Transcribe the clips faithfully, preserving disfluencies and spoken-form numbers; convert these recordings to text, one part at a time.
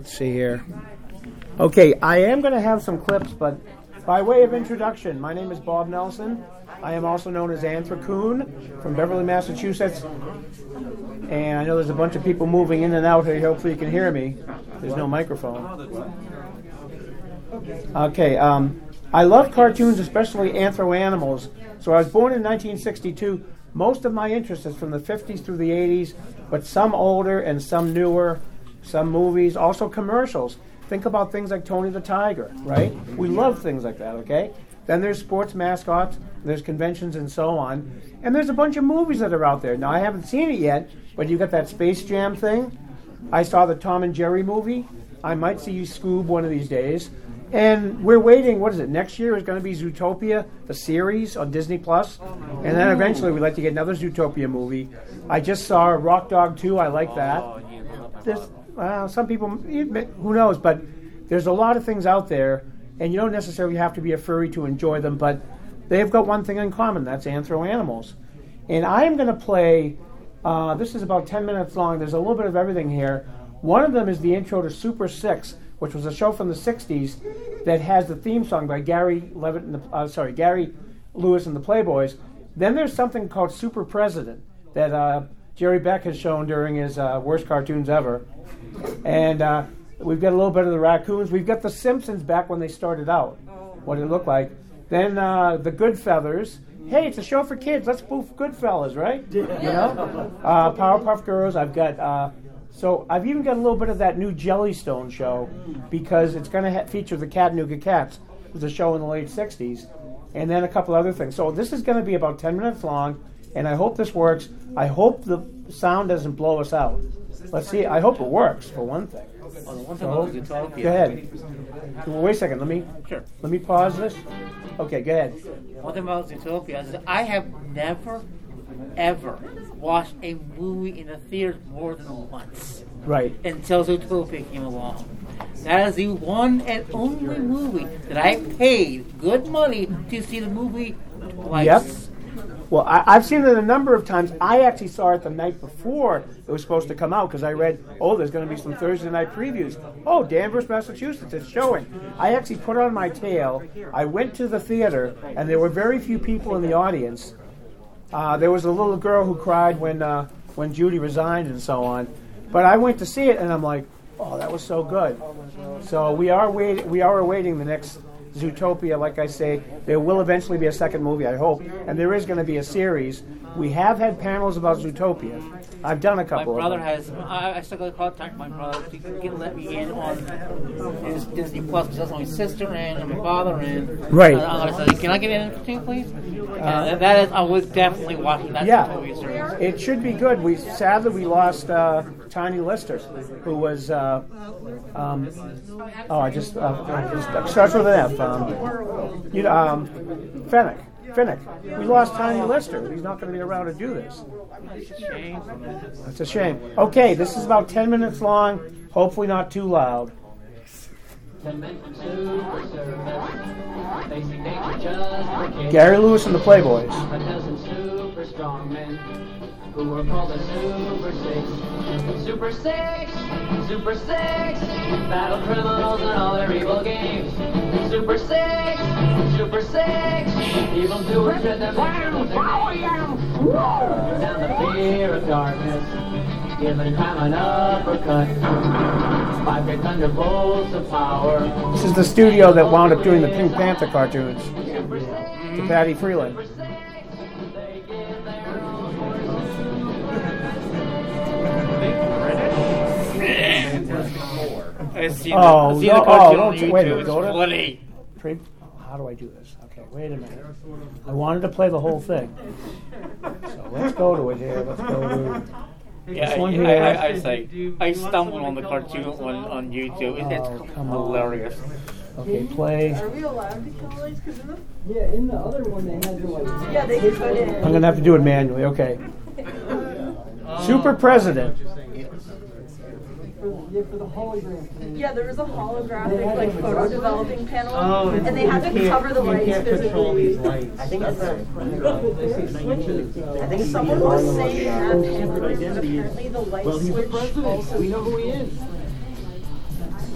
Let's see here. Okay, I am going to have some clips, but by way of introduction, my name is Bob Nelson. I am also known as Anthracoon from Beverly, Massachusetts. And I know there's a bunch of people moving in and out here. Hopefully you can hear me. There's no microphone. Okay, um, I love cartoons, especially anthro-animals. So I was born in nineteen sixty-two. Most of my interest is from the fifties through the eighties, but some older and some newer, some movies, also commercials. Think about things like Tony the Tiger, right? We love things like that, okay? Then there's sports mascots, there's conventions and so on. And there's a bunch of movies that are out there. Now, I haven't seen it yet, but you got that Space Jam thing. I saw the Tom and Jerry movie. I might see you Scoob one of these days. And we're waiting, what is it, next year is going to be Zootopia, the series on Disney Plus. And then eventually we'd like to get another Zootopia movie. I just saw Rock Dog two, I like that. There's, well, some people, who knows, but there's a lot of things out there, and you don't necessarily have to be a furry to enjoy them, but they've got one thing in common, that's anthro-animals. And I am going to play, uh, this is about ten minutes long, there's a little bit of everything here. One of them is the intro to Super Six, which was a show from the sixties that has the theme song by Gary Levitt and the, uh, sorry, Gary Lewis and the Playboys. Then there's something called Super President that uh, Jerry Beck has shown during his uh, worst cartoons ever. And uh, we've got a little bit of the raccoons. We've got the Simpsons back when they started out, what it looked like. Then uh, the Goodfellas. Hey, it's a show for kids. Let's spoof Goodfellas, right? You know? Uh, Powerpuff Girls. I've got... Uh, So I've even got a little bit of that new Jellystone show because it's going to ha- feature the Chattanooga Cats. It was a show in the late sixties. And then a couple other things. So this is going to be about ten minutes long, and I hope this works. I hope the sound doesn't blow us out. Let's see. I hope it works, for one thing. Well, the one thing So, about Zootopia. go ahead. Well, wait a second. Let me, Sure. let me pause this. Okay, go ahead. One thing about Zootopia is that I have never, ever watched a movie in a theater more than once. Right. Until Zootopia came along. That is the one and only movie that I paid good money to see the movie twice. Yep. Well, I, I've seen it a number of times. I actually saw it the night before it was supposed to come out because I read, oh, there's going to be some Thursday night previews. Oh, Danvers, Massachusetts, it's showing. I actually put on my tail. I went to the theater, and there were very few people in the audience. Uh, there was a little girl who cried when uh, when Judy resigned and so on. But I went to see it, and I'm like, oh, that was so good. So we are wait- we are awaiting the next Zootopia. Like I say, there will eventually be a second movie, I hope, and there is going to be a series. We have had panels about Zootopia. I've done a couple My brother of them. has. I, I still got to contact my brother to get let me in on his Disney Plus because that's my sister in and my father in. Right. Uh, I said, can I get in too, please? Uh, and that is, I was definitely watching that Yeah, Zootopia series. it should be good. We sadly we lost uh, Tiny Lister, who was uh, um, oh I just uh, I just uh, starts with an F. Um, you know, um, Fennec. Finnick. We lost Tiny Lister. He's not going to be around to do this. That's a shame. Okay, this is about ten minutes long. Hopefully not too loud. Gary Lewis and the Playboys. A dozen super strong men who were called the Super Six. Super Six, Super Six, battle criminals and all their evil games. Super Six, Super Six, evil doers tread their down the fear of darkness, giving crime an uppercut. Five great thunderbolts of power. This is the studio that wound up doing the Pink Panther cartoons to Patty Freeland. I've seen Oh, the, I've seen no, the oh, cartoon on don't YouTube. wait a minute, It's go to- funny. Pre- How do I do this? Okay, wait a minute. I wanted to play the whole thing. So let's go to it here. Let's go to Yeah, this one I, here. I, I, I say I stumbled on the cartoon on, on YouTube. It, Oh, it's come on. hilarious. Okay, play. Are we allowed to kill lights because of them? Yeah, in the other one they had to like. Yeah, they can put it I'm going to have to do it manually. Okay. Super President. For, yeah, for the hologram thing. Yeah, there was a holographic like photo developing panel, Oh, and they had to cover the lights physically. I think that's right. I think it's Someone was saying that apparently the light Well, he's the switch president. also. We know who he is.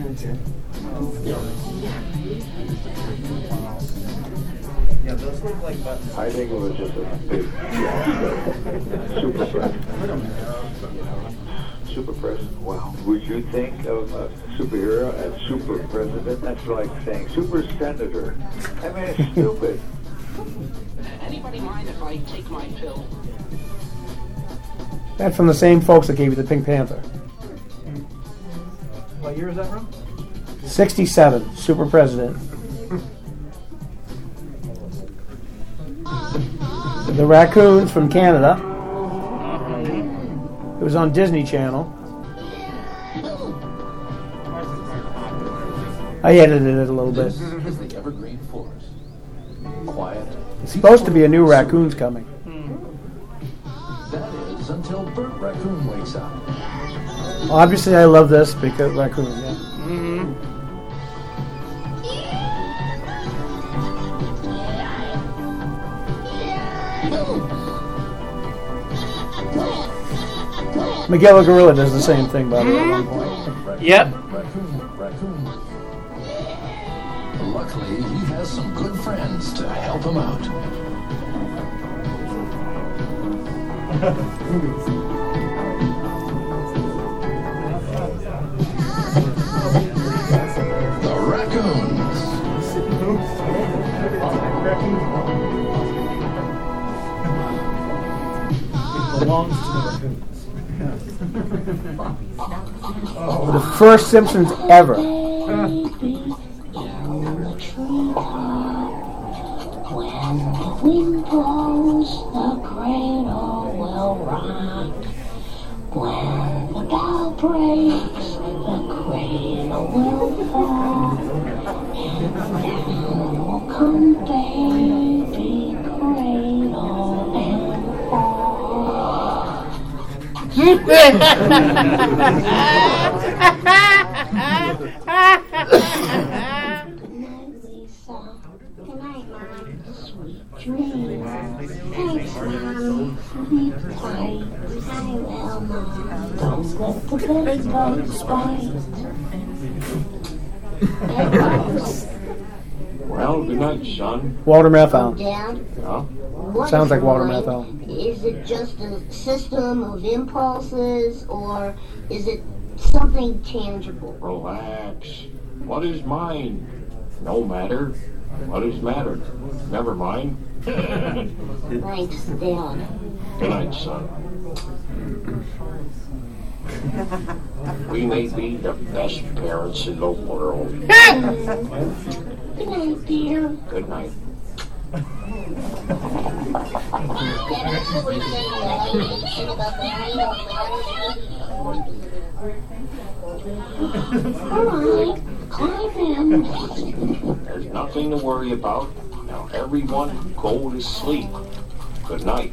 Yeah, those look like buttons. I think it was just a big job. Super president. Super president. Wow. Would you think of a superhero as super president? That's like saying super senator. I mean, it's stupid. Anybody mind if I take my pill? That's from the same folks that gave you the Pink Panther. What year is that from? sixty-seven, Super President. The Raccoons from Canada. It was on Disney Channel. I edited it a little bit. This is the evergreen forest. Quiet. It's supposed to be a new Raccoons coming. That is until Bert Raccoon wakes up. Obviously, I love this because Raccoon, yeah. Mm-hmm. Miguel the Gorilla does the same thing, by the way, at one point. Yep. Raccoon, raccoon. Luckily, he has some good friends to help him out. The Raccoons. Belongs to the raccoons. The first Simpsons ever. When the wind blows, the cradle will rock. When the bough breaks, the cradle will fall. Down will come baby cradle and Good night, Mom. Sweet dreams. Thanks, Mom. Sleep tight. I will, Mom. Don't let the bed bugs bite. Well, good night, son. Walter Matthau. Dad? Yeah? What Sounds is like Walter mind? Matthau. Is it just a system of impulses, or is it something tangible? Relax. What is mine? No matter. What is matter? Never mind. Thanks, Dad. Good night, son. We may be the best parents in the world. Good night, dear. Good night. Alright, climb in. There's nothing to worry about. Now everyone go to sleep. Good night.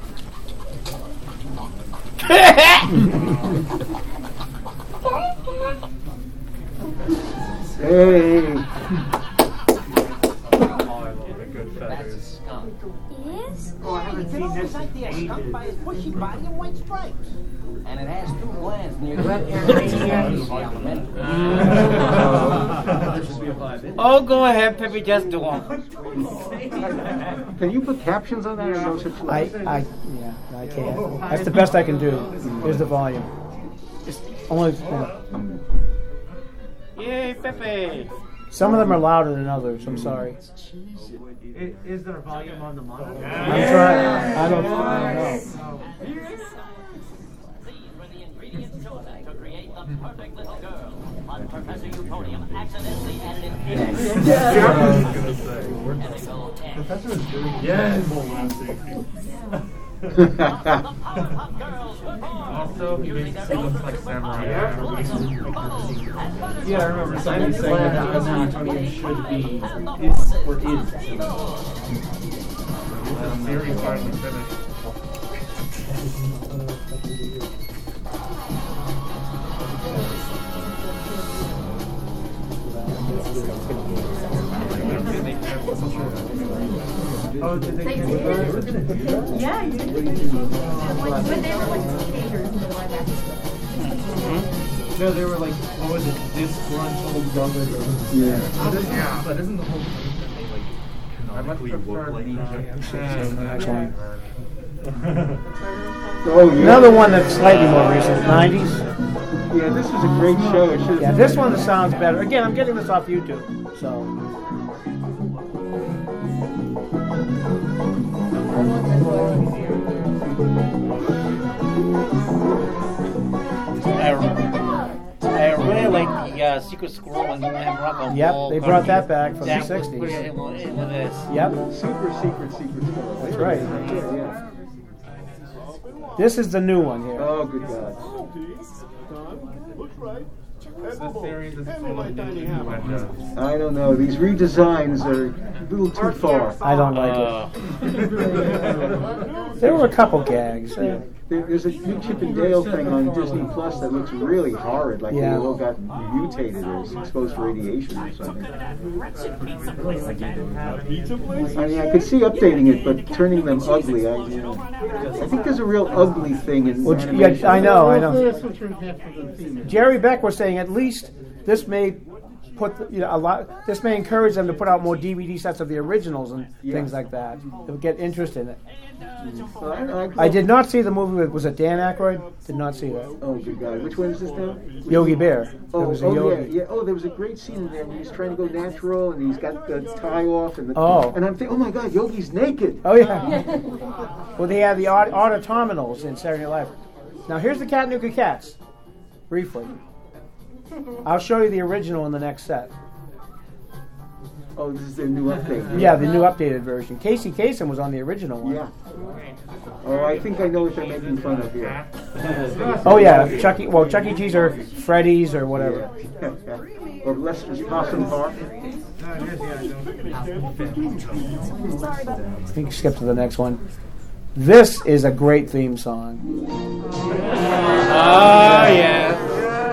Hey. That's a skunk. Yes? Oh, I haven't seen this in ages. by his bushy body and white stripes. And it has two glands near the Let Oh, go ahead, Pippi, just do them. Can you put captions on that or no such I, I, yeah, I can't. That's the best I can do. Here's the volume. Just only. Yeah. Yay, Pippi. Some of them are louder than others. I'm sorry. Is, is there volume on the monitor? I'm trying. I don't, I don't know. Professor Utonium accidentally added in Professor is doing yes. Also, he makes it look like samurai. Yeah, I remember Simon saying that Professor Utonium should be is or is the series finally finished. Oh, did they? They did. Yeah, you did. But they were like teenagers in the live action. No, they were like, what was it? Disgruntled brothers. Or Yeah. But isn't, yeah. But isn't the whole thing that they like canonically look like that? Oh, yeah. Another one that's slightly more recent, nineties. Yeah, this was a great show. It should've- Yeah, this one sounds better. Again, I'm getting this off YouTube, so. I, I really like the uh, Secret Squirrel and Morocco. Yep, they brought that back from that the was sixties. pretty- it was- it was- Yep, Super secret, secret squirrel. that's right. Yeah. This is the new one here. Oh, good God. The theory that it's all new. I don't know. These redesigns are a little too far. I don't like Uh, it. There were a couple gags. Uh, There, there's a new Chip and Dale thing on Disney Plus that looks really horrid, like Yeah. they all got mutated or exposed to radiation or something. I mean, I could see updating it, but turning them ugly, I, you know, I think there's a real ugly thing in Well, animation. yeah, I know, I know. Jerry Beck was saying at least this may put you know a lot. This may encourage them to put out more D V D sets of the originals and Yeah. things like that. They'll get interest in it. Well, I, I, I did not see the movie with was it Dan Aykroyd? Did not see that. Oh, good God. Which one is this now? Yogi Bear. There Oh, was a oh Yogi. yeah, yeah. Oh, there was a great scene in there when he's trying to go natural and he's got the tie off and the. Oh. And I'm thinking, oh my God, Yogi's naked. Oh yeah. Well, they have the aut- autoterminals in Saturday Night Live. Now here's the Chattanooga Cats. Briefly, I'll show you the original in the next set. Oh, this is their new update. Yeah, the new updated version. Casey Kasem was on the original one. Yeah. Oh, I think I know what they're making fun of here. Oh yeah, Chucky. Well, Chuck E. Cheese or Freddy's or whatever. Yeah. Or Lester's Possum Park. I think skip to the next one. This is a great theme song. Oh, yeah.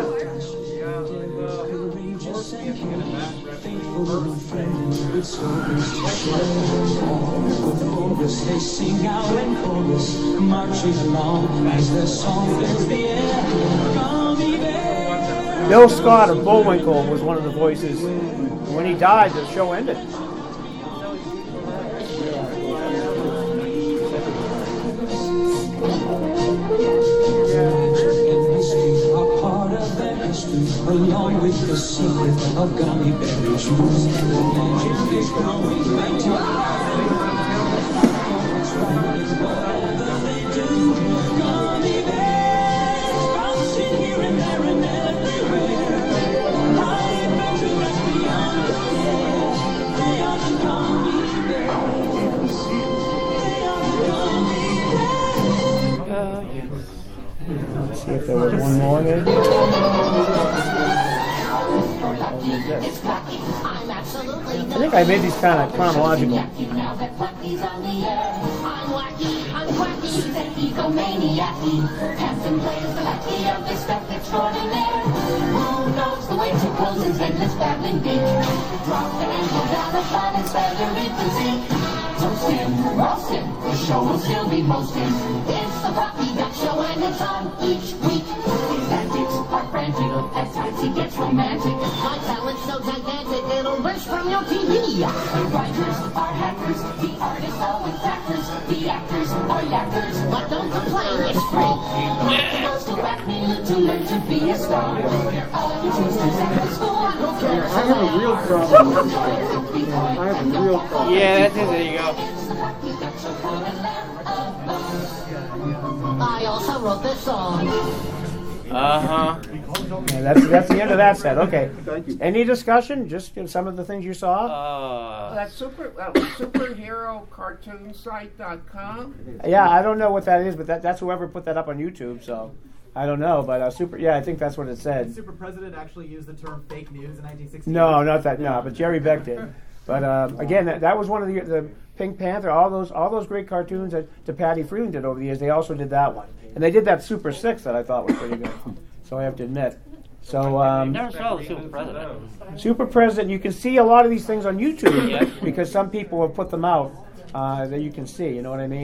They sing out in chorus, marching along as their song fills the air. Gummy bear. Bill Scott of Bullwinkle was one of the voices. When he died, the show ended. Are part of their history, along with the secret of gummy berry juice. Legend is growing right to gummy bears, bouncing here and there and everywhere. High adventurous beyond the fair. They are the gummy bears. They are the gummy bears. Let's see if there was one more here. I think I made these kind of chronological. The show will still be posted. It's the Rocky Duck Show and it's on each week. His antics are frantic, at times he gets romantic. My talent's so gigantic, it'll burst from your T V. The writers are hackers, the artists always actors, the actors are yackers, but don't complain, it's free. Nothing else to back me to learn to be a star. All you choosers at the school, I don't care. I have a real problem with this. I have a real problem. Yeah, that's it. There you go. I also wrote this song. Uh huh. Yeah, that's that's the end of that set. Okay. Thank you. Any discussion? Just you know, some of the things you saw. Uh, That super uh, superhero cartoon site dot com. Yeah, I don't know what that is, but that, that's whoever put that up on YouTube. So I don't know, but uh, super. Yeah, I think that's what it said. Super President actually used the term fake news in nineteen sixty. No, not that. No, but Jerry Beck did. But uh, again, that, that was one of the the Pink Panther. All those all those great cartoons that, that Patty Freeland did over the years. They also did that one, and they did that Super Six that I thought was pretty good. So I have to admit. So um, never saw the Super President. Super President, you can see a lot of these things on YouTube Yeah. because some people have put them out uh, that you can see. You know what I mean?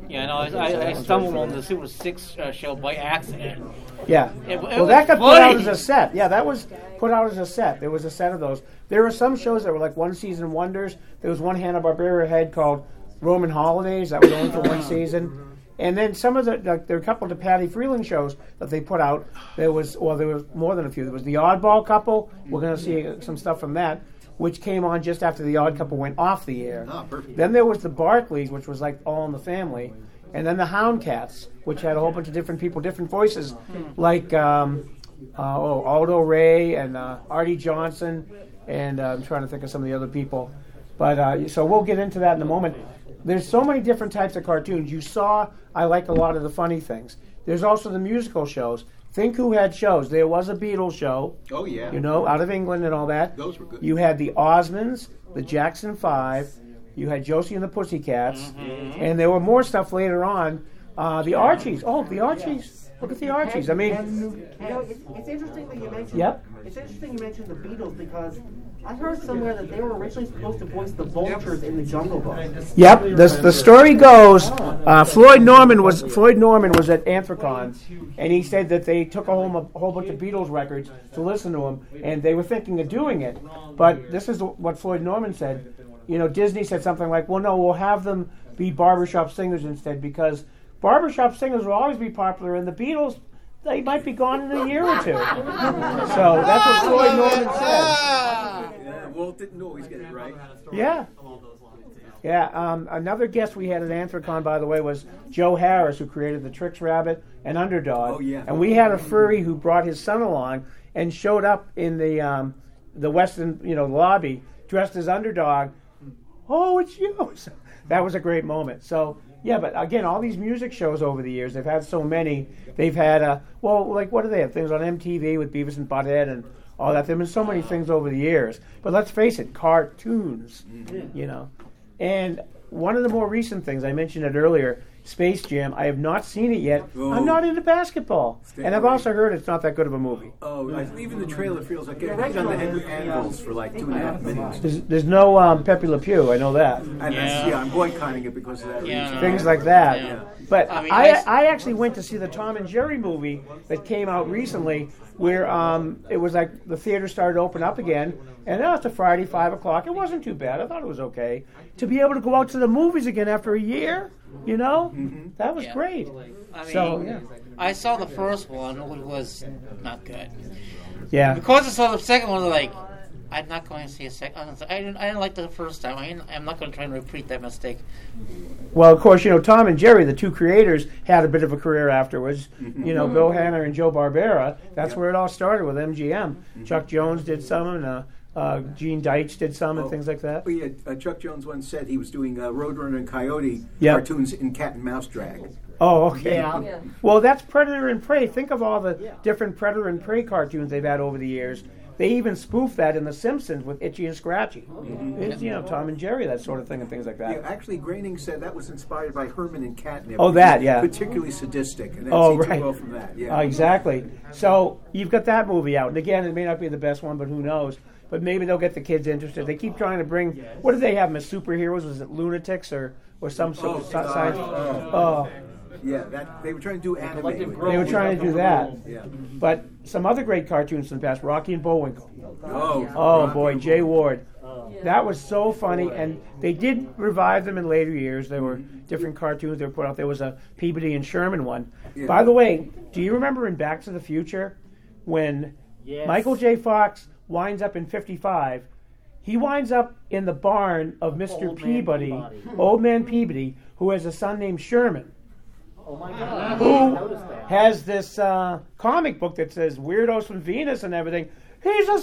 Yeah, no, I, I, I stumbled on the Super Six uh, show by accident. Yeah. It, it well, that got funny. put out as a set. Yeah, that was put out as a set. There was a set of those. There were some shows that were like one season wonders. There was one Hanna-Barbera had called Roman Holidays. That was only for one season. And then some of the, like, there were a couple of the Patty Freeling shows that they put out. There was, well, there was more than a few. There was the Oddball Couple. We're going to see some stuff from that, which came on just after the Odd Couple went off the air. Ah, perfect. Then there was the Barkleys, which was like All in the Family. And then the Hound Cats, which had a whole bunch of different people, different voices, like um, uh, oh, Aldo Ray and uh, Artie Johnson, and uh, I'm trying to think of some of the other people. But uh, so we'll get into that in a moment. There's so many different types of cartoons. You saw, I like a lot of the funny things. There's also the musical shows. Think who had shows. There was a Beatles show. Oh, yeah. You know, out of England and all that. Those were good. You had the Osmonds, the Jackson Five. You had Josie and the Pussycats. Mm-hmm. And there were more stuff later on. Uh, the Archies. Oh, the Archies. Look at the Archies. I mean... You know, it's, it's interesting that you mentioned... Yep. It's interesting you mentioned the Beatles because I heard somewhere that they were originally supposed to voice the vultures in the Jungle Book. Yep. The, the story goes, uh, Floyd Norman was Floyd Norman was at Anthrocon, and he said that they took home a whole bunch of Beatles records to listen to them, and they were thinking of doing it. But this is what Floyd Norman said. You know, Disney said something like, well, no, we'll have them be barbershop singers instead, because barbershop singers will always be popular, and the Beatles, they might be gone in a year or two. So that's what Floyd Norman said. Yeah, Walt didn't always get it right. Yeah. Yeah. Um, another guest we had at Anthrocon, by the way, was Joe Harris, who created the Trix Rabbit and Underdog. Oh, yeah. And we had a furry who brought his son along and showed up in the um, the Western, you know, lobby dressed as Underdog. Oh, it's you. So that was a great moment. So, yeah, but again, all these music shows over the years, they've had so many. They've had, uh, well, like, what do they have? Things on M T V with Beavis and Butthead and all that. There have been so many things over the years. But let's face it, cartoons, mm-hmm. you know. And one of the more recent things, I mentioned it earlier, Space Jam. I have not seen it yet. Oh. I'm not into basketball. Stay and I've away. also heard it's not that good of a movie. Oh, I, even the trailer feels like getting hit on the head with anvils for like two and a half minutes. There's, there's no um, Pepe Le Pew, I know that. And yeah. yeah, I'm boycotting it because of that yeah. reason. Things like that. Yeah. But I, mean, I, I, I actually went to see the Tom and Jerry movie that came out recently, where um, it was like the theater started to open up again, and now it's a Friday, five o'clock. It wasn't too bad. I thought it was okay. To be able to go out to the movies again after a year, you know, mm-hmm. that was yeah. great. I mean, so, yeah. I saw the first one, which was not good. Yeah. Because I saw the second one, like, I'm not going to see a second. I didn't, I didn't like the first time. I didn't, I'm not going to try and repeat that mistake. Well, of course, you know, Tom and Jerry, the two creators, had a bit of a career afterwards. You know, Bill Hanna and Joe Barbera. That's yep. where it all started with M G M. Mm-hmm. Chuck Jones did some, and uh, uh, Gene Deitch did some, and oh, things like that. Oh, yeah, uh, Chuck Jones once said he was doing uh, Roadrunner and Coyote yep. cartoons in cat and mouse drag. Oh, okay. Yeah. Yeah. Well, that's Predator and Prey. Think of all the yeah. different Predator and Prey cartoons they've had over the years. They even spoofed that in The Simpsons with Itchy and Scratchy. Mm-hmm. It's, you know, Tom and Jerry, that sort of thing, and things like that. Yeah, actually, Groening said that was inspired by Herman and Catnip. Oh, that, yeah. Particularly sadistic. And oh, right. right. Well from that. Yeah. Uh, exactly. So you've got that movie out. And again, it may not be the best one, but who knows. But maybe they'll get the kids interested. They keep trying to bring, what did they have them as superheroes? Was it lunatics or, or some sort of oh, science? Oh. oh. Yeah, that, they were trying to do anime. They were trying to do that. Yeah. But some other great cartoons in the past, Rocky and Bullwinkle. Oh, oh boy, Jay Ward. That was so funny, and they did revive them in later years. There were different cartoons that were put out. There was a Peabody and Sherman one. Yeah. By the way, do you remember in Back to the Future when yes. Michael J. Fox winds up in fifty-five? He winds up in the barn of Mister Old Peabody, man Peabody. Old Man Peabody, who has a son named Sherman. Oh my God. Who has this uh, comic book that says Weirdos from Venus and everything. He's a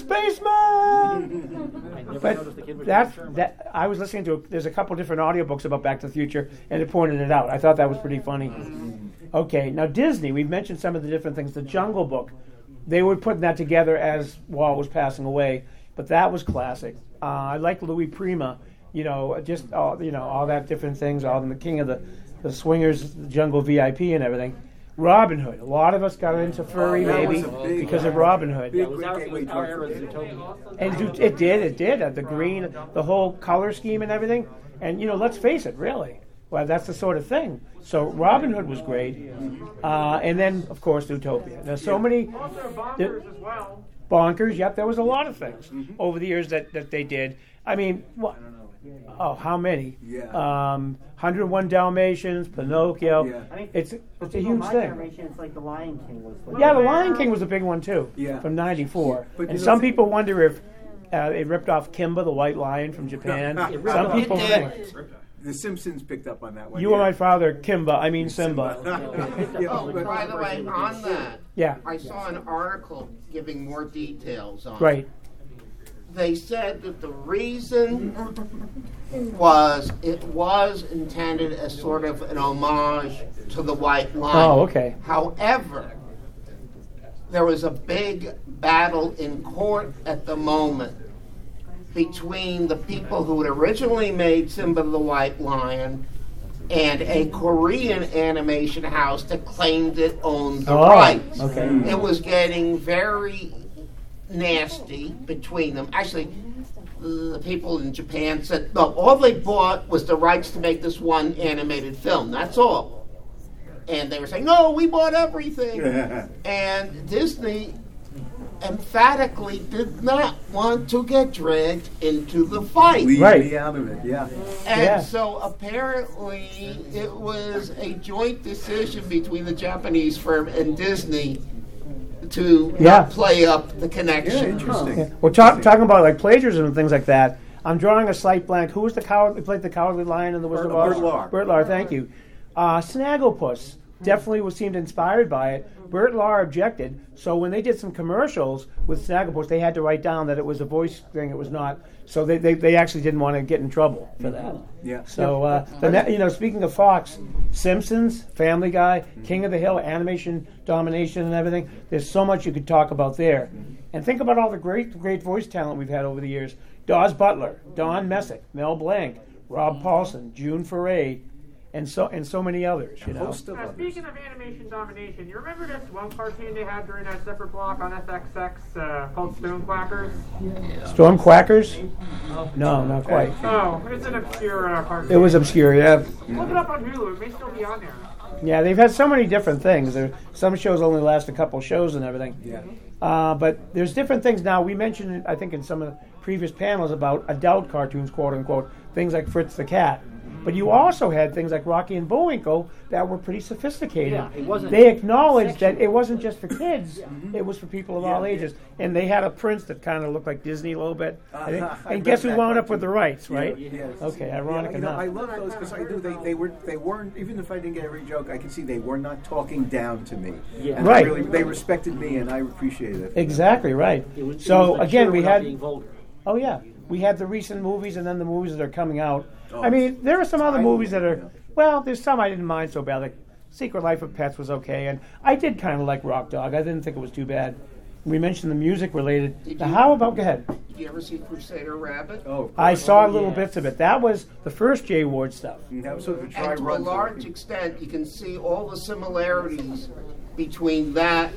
spaceman! But that, that, I was listening to, there's a couple different audiobooks about Back to the Future, and it pointed it out. I thought that was pretty funny. Okay, now Disney, we've mentioned some of the different things. The Jungle Book, they were putting that together as Walt was passing away, but that was classic. Uh, I like Louis Prima, you know, just all, you know, all that different things, all the King of the the Swingers, the Jungle V I P and everything. Robin Hood. A lot of us got into furry oh, maybe big, because of Robin Hood. Big, was our, was our era and do, it did, it did. Uh, the green, the whole color scheme and everything. And, you know, let's face it, really. Well, that's the sort of thing. So Robin Hood was great, uh, and then of course Utopia. There's so many. Also Bonkers as well. Bonkers, yep. There was a lot of things over the years that, that they did. I mean, what? Oh, how many? Yeah. Um, one hundred and one Dalmatians, Pinocchio. Yeah. I mean, it's for it's a people huge my thing. generation, it's like The Lion King was. Like Yeah, The Lion King was a big one too. Yeah. From ninety-four. But and you know, some people wonder if uh, it ripped off Kimba, the white lion from Japan. It ripped Some off- people It think. did. The Simpsons picked up on that one. You are my father, Kimba. I mean Simba. Yeah, Oh, but- by the way, on that, Yeah. I saw an article giving more details on Right. it. They said that the reason was it was intended as sort of an homage to the White Lion. Oh, okay. However, there was a big battle in court at the moment between the people who had originally made Simba the White Lion and a Korean animation house that claimed it owned the Oh, rights. okay. It was getting very nasty between them. Actually, the people in Japan said, no, all they bought was the rights to make this one animated film. That's all. And they were saying, no, we bought everything. And Disney emphatically did not want to get dragged into the fight. Leave Right. me out of it, yeah. And Yeah. so apparently it was a joint decision between the Japanese firm and Disney to Yeah. not play up the connection. Yeah, interesting. Yeah. We're talk, talking about like plagiarism and things like that. I'm drawing a slight blank. Who was the coward who played the Cowardly Lion in the Wizard of Oz? Bert Lahr. Bert Lahr, thank you. Uh, Snagglepuss definitely was seemed inspired by it. Bert Lahr objected, so when they did some commercials with Snagglepuss, they had to write down that it was a voice thing. It was not. So they, they, they actually didn't want to get in trouble for that. Yeah. So uh, the ne- you know, speaking of Fox, Simpsons, Family Guy, King of the Hill, animation domination, and everything. There's so much you could talk about there. And think about all the great great voice talent we've had over the years: Dawes Butler, Don Messick, Mel Blanc, Rob Paulson, June Foray, and so and so many others. You know. Uh, speaking of animation domination, you remember this one cartoon they had during that separate block on F X X uh, called Stonequackers? Storm Quackers? No, not quite. Oh, it's an obscure uh, cartoon. It was obscure, yeah. Look it up on Hulu. It may still be on there. Yeah, they've had so many different things. There, some shows only last a couple shows and everything. Yeah. Uh, but there's different things now. We mentioned, I think, in some of the previous panels about adult cartoons, quote unquote, things like Fritz the Cat. But you also had things like Rocky and Bullwinkle that were pretty sophisticated. Yeah, it wasn't they acknowledged that it wasn't just for kids; it was for people of all Yeah. ages. And they had a prince that kind of looked like Disney a little bit. I think. Uh, I And guess read who that wound up cartoon. with the rights, right? Yeah, yes. Okay, ironic Yeah, you know, enough. I love those because I do. They, they were they weren't even if I didn't get every joke, I could see they were not talking down to me. Yeah. And Right. They, really, they respected me, and I appreciated it. Exactly right. It was- it so was like again, sure we without had. being vulgar. Oh yeah, we had the recent movies and then the movies that are coming out. Oh, I mean, there are some other I- movies that are. yeah. Well, there's some I didn't mind so bad. Like Secret Life of Pets was okay, and I did kind of like Rock Dog. I didn't think it was too bad. We mentioned the music related. Did Now, you- how about go ahead? Did you ever see Crusader Rabbit? Oh, I saw Oh, little yes. bits of it. That was the first Jay Ward stuff. And that was sort of a dry And to a run. for large it. extent, you can see all the similarities between that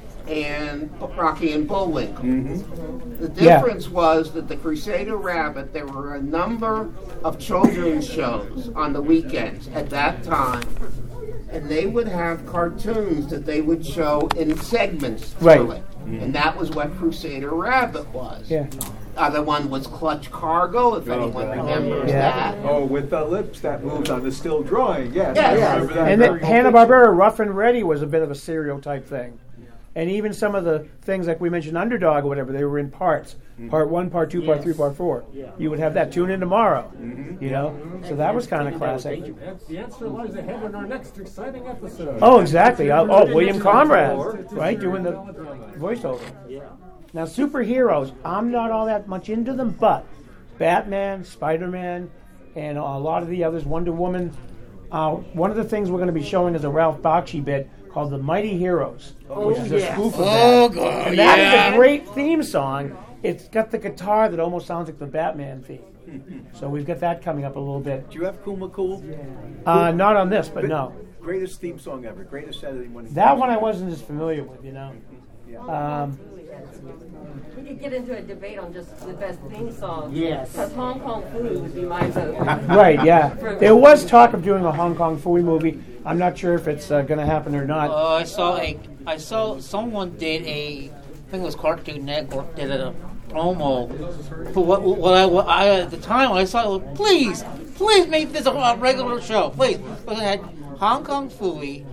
and Rocky and Bullwinkle. The Yeah. difference was that the Crusader Rabbit, there were a number of children's shows on the weekends at that time, and they would have cartoons that they would show in segments to Right. it. And that was what Crusader Rabbit was. Yeah. Other one was Clutch Cargo, if Oh, anyone God. remembers Yeah. that. Oh, with the lips that moved on the still drawing. Yes, Yes. I remember that. And very then Hanna picture. Barbera, Rough and Ready was a bit of a serial type thing. And even some of the things like we mentioned, Underdog or whatever, they were in parts. Part one, part two, part Yes. three, part four. Yeah. You would have that. Tune in tomorrow. You know? So that was kind of classic. The answer lies ahead in our next exciting episode. Oh, exactly. Oh, oh, William Conrad, right, doing the voiceover. Yeah. Now, superheroes, I'm not all that much into them, but Batman, Spider-Man, and a lot of the others, Wonder Woman. Uh, one of the things we're going to be showing is a Ralph Bakshi bit called The Mighty Heroes, which is a yes. spoof of Oh, that. God, And that is yeah. a great theme song. It's got the guitar that almost sounds like the Batman theme. So we've got that coming up a little bit. Do you have Kuma Cool? Uh, not on this, but no. Greatest theme song ever. Greatest Saturday morning. That one I wasn't as familiar with, you know. Um, We could get into a debate on just the best theme song. Yes. Because Hong Kong Fooey would be my vote. right, yeah. There was talk of doing a Hong Kong Fooey movie. I'm not sure if it's uh, going to happen or not. Uh, I saw a, I saw someone did a, I think it was Cartoon Network did a promo. But what, what I, what I at the time I saw, it, please, please make this a, a regular show, please. But it had Hong Kong Fooey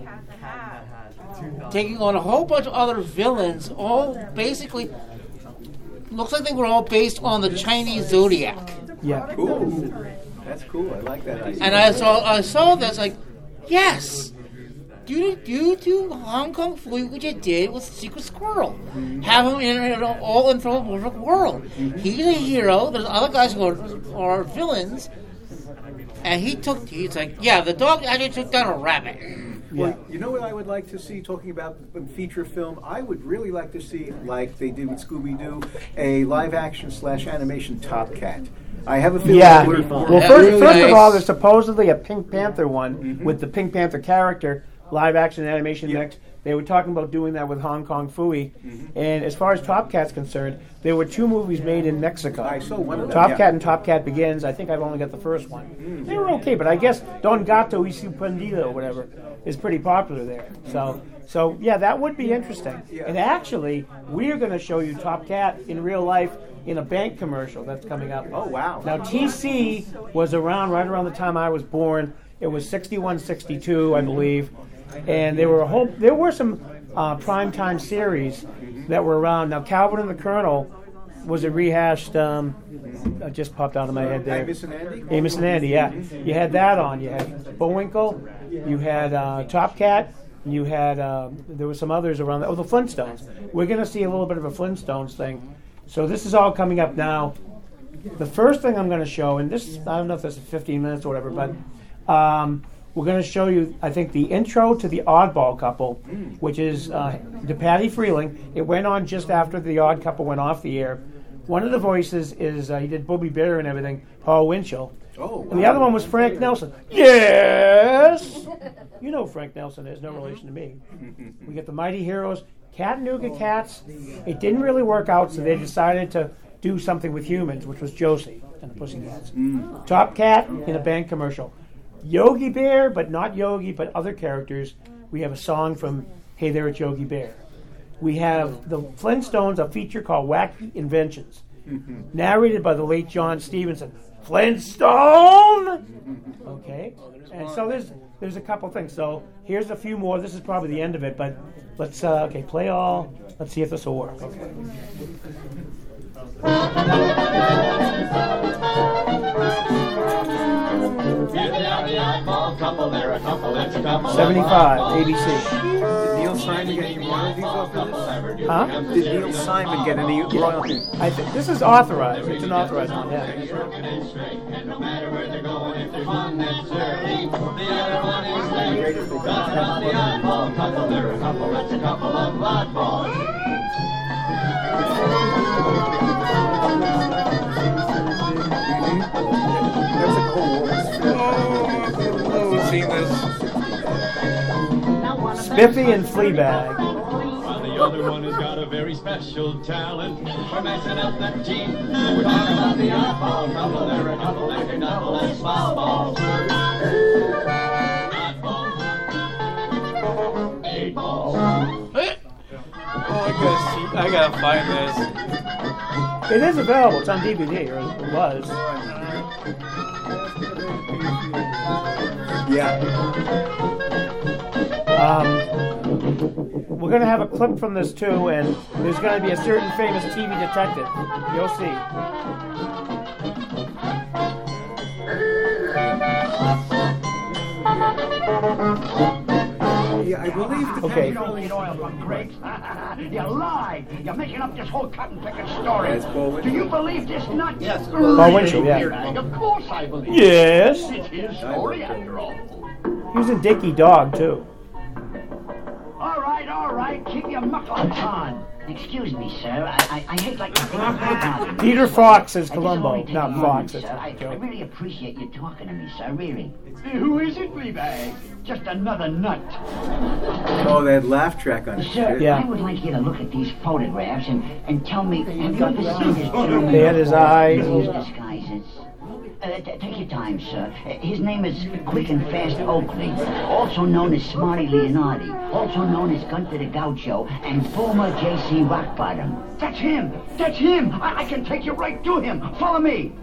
taking on a whole bunch of other villains, all basically looks like they were all based on the Chinese zodiac. Yeah. Cool. That's cool. I like that idea. And I saw I saw this like, yes, due to, due to Hong Kong Fooey, what you did with Secret Squirrel, mm-hmm. have him in, in all in the world. Mm-hmm. He's a hero. There's other guys who are, are villains, and he took. He's like, yeah, the dog actually took down a rabbit. Well, Yeah. you know what I would like to see, talking about a feature film, I would really like to see, like they did with Scooby-Doo, a live-action slash animation Top Cat. I have a feeling Yeah. we're, Well, we're first, really first of nice. all, there's supposedly a Pink Panther one Mm-hmm. with the Pink Panther character, live action animation mix. They were talking about doing that with Hong Kong Fooey. Mm-hmm. And as far as Top Cat's concerned, there were two movies made in Mexico. I saw one of them, Top yeah. Cat and Top Cat Begins. I think I've only got the first one. Mm-hmm. They were okay, but I guess Don Gato y su Pandilla or whatever is pretty popular there. So, so yeah, that would be interesting. Yeah. And actually, we're going to show you Top Cat in real life in a bank commercial that's coming up. Oh, wow. Now, T C was around right around the time I was born. It was sixty-one, sixty-two, I believe. And there were a whole, there were some uh, primetime series that were around. Now, Calvin and the Colonel was a rehashed, um, uh, just popped out of my head there. Amos and Andy? Amos and Andy, yeah. You had that on. You had Bullwinkle. You had uh, Top Cat. You had, uh, there were some others around there. Oh, the Flintstones. We're going to see a little bit of a Flintstones thing. So this is all coming up now. The first thing I'm going to show, and this, I don't know if this is fifteen minutes or whatever, but um, we're going to show you, I think, the intro to The Oddball Couple, which is uh, to Patty Freeling. It went on just after The Odd Couple went off the air. One of the voices is, uh, he did Booby Bear and everything, Paul Winchell. Oh, wow. And the other one was Frank Nelson. Yes! You know who Frank Nelson is, no relation to me. We get the Mighty Heroes, Chattanooga Cats. It didn't really work out, so they decided to do something with humans, which was Josie and the Pussycats. Mm. Top Cat in a band commercial. Yogi Bear, but not Yogi, but other characters. We have a song from Hey There, It's Yogi Bear. We have the Flintstones, a feature called Wacky Inventions, narrated by the late John Stevenson. Flintstone! Okay. And so there's there's a couple things. So here's a few more. This is probably the end of it, but let's, uh, okay, play all. Let's see if this will work. Okay. seventy-five, A B C. Did Neil Simon get any royalties off of this? Huh? Did Neil Simon get any royalties? I think this is authorized. It's an authorized one, yeah. Oh, seen this. Spiffy and Fleabag. The other one has got a very special talent for messing up that team. We're talking about the oddball couple. They're a couple that can double and small balls. Oddball. Eight balls. Oh, I gotta see. I gotta find this. It is available. It's on D V D, or it was. Yeah. Um, we're going to have a clip from this too, and there's going to be a certain famous T V detective. You'll see. Yeah, I believe the Okay. oil from grapes. You lied. You're making up this whole cotton picking story. That's Paul Do you believe this nut? Yes. Paul Winchell, yeah. Of course I believe. Yes. It's his story after all. He was in Dickie Dog too. All right, all right. Keep your mucklocks on. Excuse me, sir. I, I, I hate like nothing. Peter Fox is I just wanna Columbo, take not a Fox. moment, That's sir. a I, I joke. really appreciate you talking to me, sir. Really. Who is it, Fleabag? Just another nut. Oh, that laugh track on it. Sir, Yeah. I would like you to look at these photographs and, and tell me, have you ever seen this gentleman? They had his eyes. These disguises. Uh, t- take your time, sir. Uh, his name is Quick and Fast Oakley, also known as Smarty Leonardi, also known as Gunter the Gaucho, and former J C Rockbottom. That's him! That's him! I, I can take you right to him. Follow me.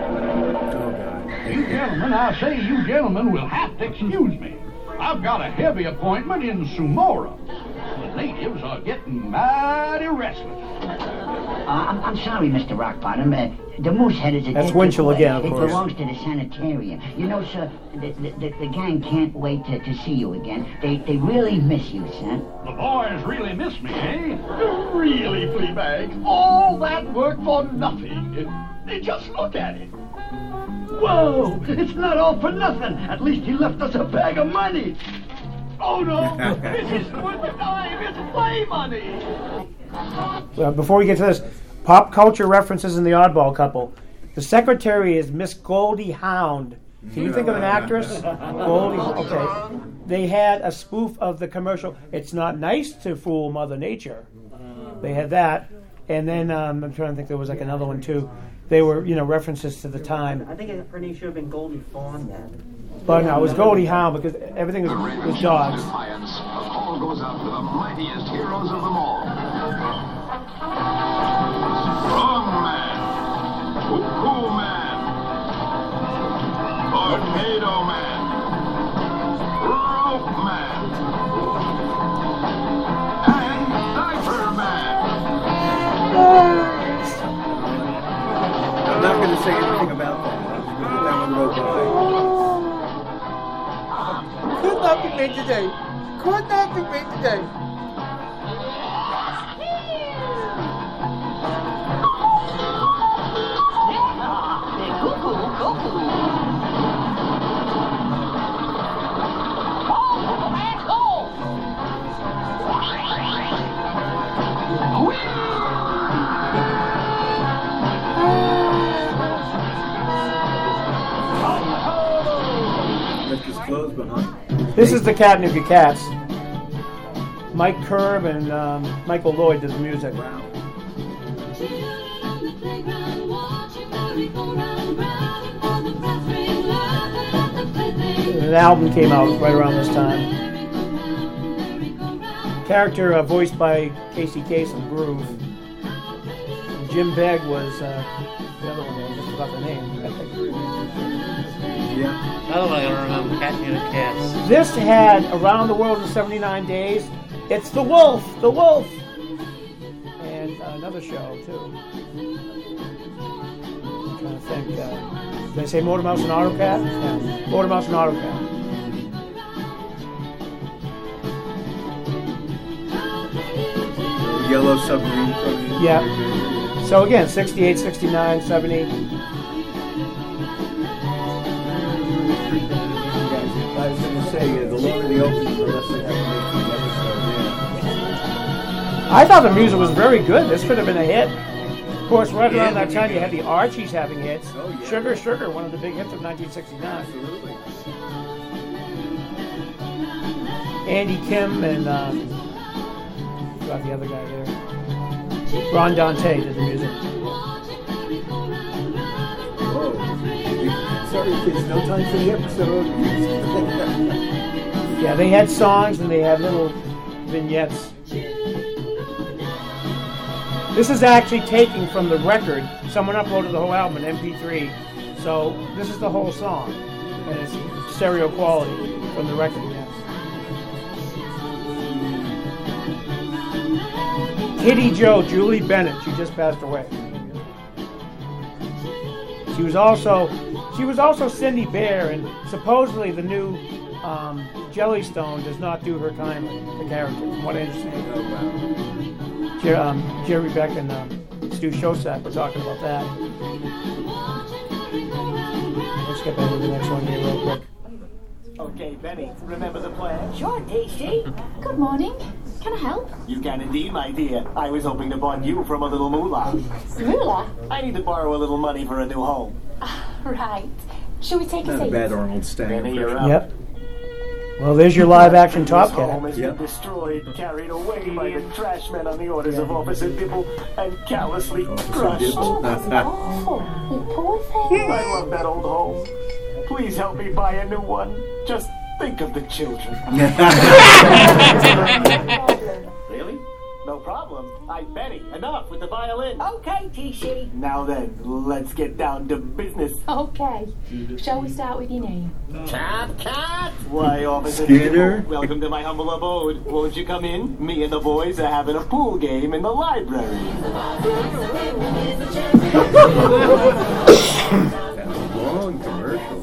You gentlemen, I say you gentlemen will have to excuse me. I've got a heavy appointment in Sumora. The natives are getting mighty restless. Uh, I'm, I'm sorry, Mister Rockbottom. Uh, the Moosehead is a That's dead Winchell giveaway. again, of It course. belongs to the sanitarium. You know, sir, the, the, the, the gang can't wait to, to see you again. They they really miss you, sir. The boys really miss me, eh? Really, Fleabag? All that work for nothing. Just look at it. Whoa! It's not all for nothing. At least he left us a bag of money. Oh no! This is good time! It's play money! Uh, before we get to this, pop culture references in The Oddball Couple. The secretary is Miss Goldie Hawn. Can you think of an actress? Goldie. Okay. They had a spoof of the commercial. It's not nice to fool Mother Nature. They had that, and then um, I'm trying to think. There was like another one too. They were, you know, references to the time. I think her name should have been Goldie Fawn then. But no, it was Goldie Hawn because everything was with dogs. Defiance, a call goes out to the mightiest heroes of them all. Strong Man, Cuckoo Man, Tornado Man, Rope Man, and Diaper Man. I'm not going to say anything about that. That one wrote by. Could not be made today. Could not be made today. Left his clothes behind. This is the Catnip Your Cats. Mike Curb and um, Michael Lloyd did the music. Wow. An album came out right around this time. Character uh, voiced by Casey Kasem, Groove. And Jim Begg was uh, the other one. I just forgot the name. Yeah. Another one I don't remember. Catnip Your Cats. This had Around the World in seventy-nine days. It's the Wolf, the Wolf, and uh, another show too. I'm trying to think. Uh, did I say Motor Mouse and Autocat? Yeah, Motor Mouse and Autocat. Yellow Submarine program. Yeah. So again, sixty-eight, sixty-nine, seventy. I was going to say, uh, the longer the opening, the less they have to make the episode. Yeah. I thought the music was very good. This could have been a hit. Of course, right around that time, you had the Archies having hits. Oh, yeah. Sugar, Sugar, one of the big hits of nineteen sixty-nine. Absolutely. Andy Kim and um, got the other guy there. Ron Dante did the music. Whoa. Sorry, kids, no time for the episode. Yeah, they had songs and they had little vignettes. This is actually taken from the record. Someone uploaded the whole album in M P three. So this is the whole song. And it's stereo quality from the record, yes. Kitty Jo, Julie Bennett, she just passed away. She was also she was also Cindy Bear, and supposedly the new um, Jellystone does not do her kindly, the character, from what I understand. Oh, wow. Jer- um, Jerry Beck and um, Stu Shosak were talking about that. Let's get back to the next one here real quick. Okay, Benny, remember the plan? Sure, Daisy. Good morning. Can I help? You can indeed, my dear. I was hoping to bond you from a little moolah. Moolah? I need to borrow a little money for a new home. Right. Shall we take a Not seat? a bad Arnold Stang. Benny, you're impression. up. Yep. Well, there's your live-action Top This home Cat. has been destroyed, carried away by the trash men on the orders of Officer Dibble, and callously crushed. Oh, poor thing. I love that old home. Please help me buy a new one. Just think of the children. Really? No problem. I Benny, enough with the violin. Okay, T-Shitty. Now then, let's get down to business. Okay. Shall we start with your name? Top Cat! Why, Officer Skinner? Dibble, welcome to my humble abode. Won't you come in? Me and the boys are having a pool game in the library. Long commercial.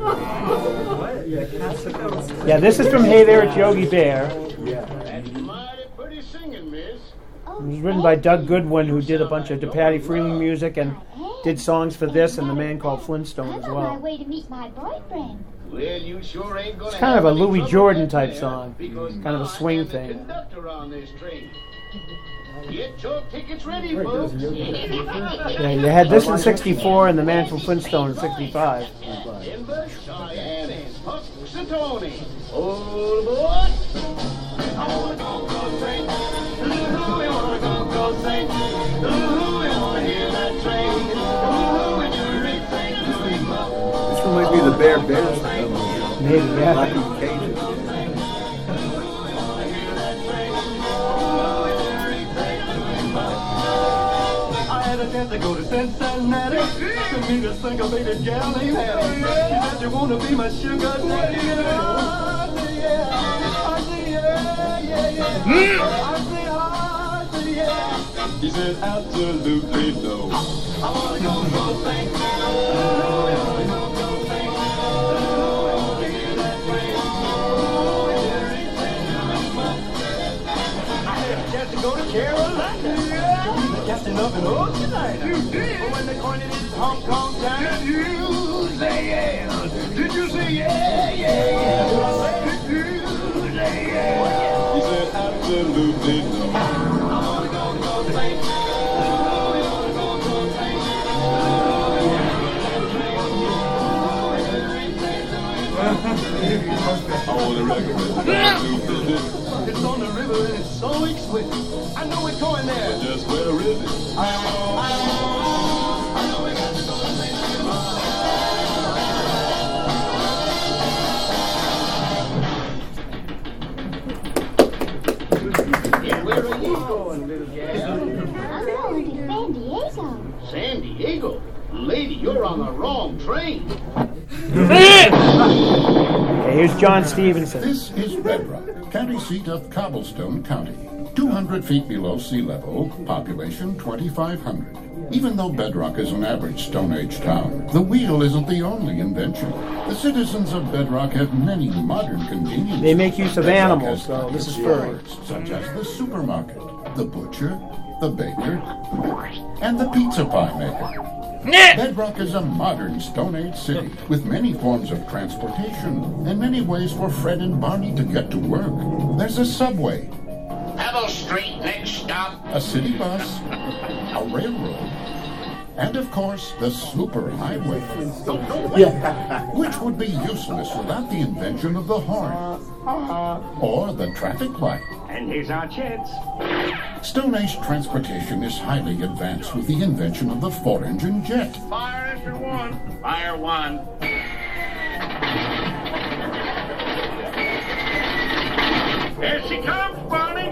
Yeah, this is from Hey There, It's Yogi Bear. Mighty pretty singing, miss. It was written by Doug Goodwin, who did a bunch of DePatie Freeling music and did songs for this and the Man Called Flintstone as I'm on my well. way to meet my boyfriend. Well, you sure ain't gonna It's kind of a have any Louis trouble Jordan getting type there, song, because kind of a I swing am the thing. conductor on this train. Get your tickets ready, folks. Yeah, you had this in sixty-four and the Man from Flintstone in sixty-five. Denver, Cheyenne, and Punxsutawney. All aboard! I wanna go, go train. Ooh, we wanna go, go train. Ooh, we wanna hear that train. Ooh, we do ring, train, ring, This one might be the Bear Bears. Maybe, yeah. Lucky Cages. I had a chance to go to Cincinnati to meet a syncopated gal named Hattie. She said, you wanna be my sugar daddy? I said, yeah. I said, yeah, yeah, yeah. I said, I said, yeah. He said, absolutely no. I wanna go go sing. Oh, I wanna go go sing. Oh, I wanna hear that train. Oh, I had a chance to go to Carolina. Captain of an ocean liner. You did. But when they pointed it to Hong Kong China, did you say yeah? Did you say yeah, yeah, yeah? Did I say did you say yeah? He said absolutely no. I wanna go go sing. Oh, we wanna go go sing. I wanna recommend. It's on the river and it's so exquisite. I know it's going there. But just where is it? I don't know. I don't know. I know we got to go to Saint Yeah, where are you going, little gal? I'm going to San Diego. San Diego? Lady, you're on the wrong train. Okay, here's John Stevenson. This is Red Rock, county seat of Cobblestone County. two hundred feet below sea level, population twenty-five hundred. Even though Bedrock is an average Stone Age town, the wheel isn't the only invention. The citizens of Bedrock have many modern conveniences. They make use of Bedrock animals, has so this is stores, furry. such as the supermarket, the butcher, the baker, and the pizza pie maker. Bedrock is a modern Stone Age city with many forms of transportation and many ways for Fred and Barney to get to work. There's a subway, Pebble Street, next stop. a city bus, a railroad, and of course the superhighway. Yeah. Which would be useless without the invention of the horn or the traffic light. And here's our chance. Stone Age transportation is highly advanced with the invention of the four-engine jet. Fire after one. Fire one. Here she comes, Barney.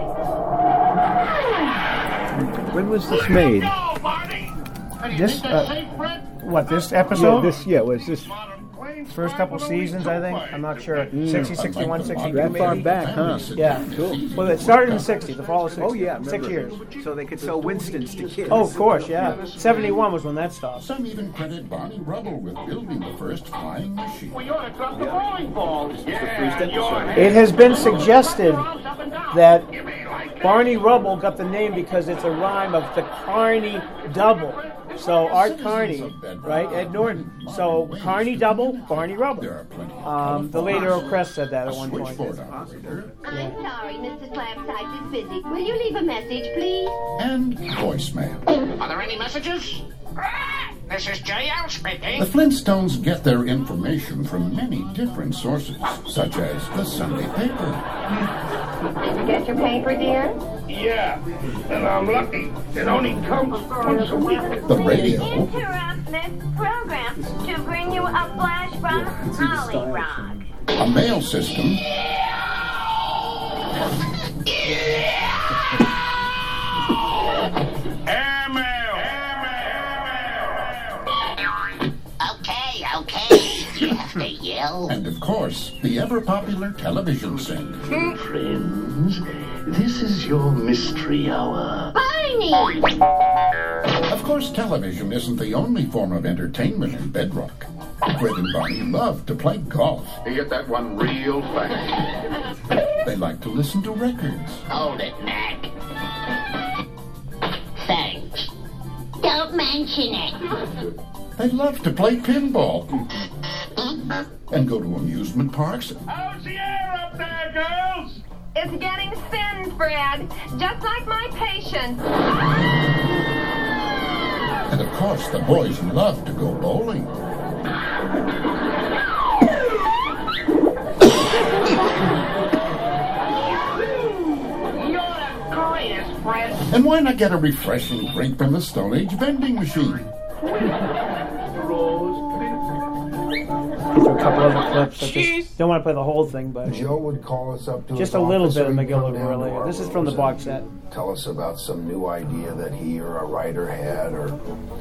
When was this made? Go, Barney. How do you This, think that's uh, safe, Fred? What, this episode? Yeah, this, yeah, was this First couple seasons, I think. I'm not sure. Mm. sixty, sixty-one, sixty-two, That far maybe. back, huh? Yeah. Well, it started in the sixties, the fall of sixty. Oh, yeah. Six years. remember. So they could sell Winstons to kids. Oh, of course, yeah. seventy-one was when that stopped. Some even credit Barney Rubble with building the first flying machine. We ought to drop the bowling balls. Yeah, you're It has been suggested that Barney Rubble got the name because it's a rhyme of the Carney Double. So Art Carney, right? Ed Norton. So Carney Double, Barney Rubble. There are plenty Um, the late Earl Kress said that at A one point. switchboard operator, I'm sorry, Mister Slapside is busy. Will you leave a message, please? and voicemail. Are there any messages? This is J L speaking. The Flintstones get their information from many different sources, such as the Sunday paper, Did you get your paper, dear? Yeah, and I'm lucky. It only comes once a week. the radio, Interrupt this program to bring you a flash from Holly Rock. a mail system, Okay, okay. You have to yell. and of course, the ever-popular television set. Friends, this is your mystery hour. Barney! Of course, television isn't the only form of entertainment in Bedrock. Fred and Barney love to play golf. You get that one real fast. They like to listen to records. Hold it, Mac. Thanks. Don't mention it. They love to play pinball and go to amusement parks How's the air up there, girls? It's getting thin, Fred. Just like my patient. and of course the boys love to go bowling. And why not get a refreshing drink from the Stone Age vending machine? These are a couple other clips. I just don't want to play the whole thing, but Joe would call us up to just his a little office bit of or he'd come McGill down to Gorilla. our This is from the rooms box and set. Tell us about some new idea that he or a writer had, or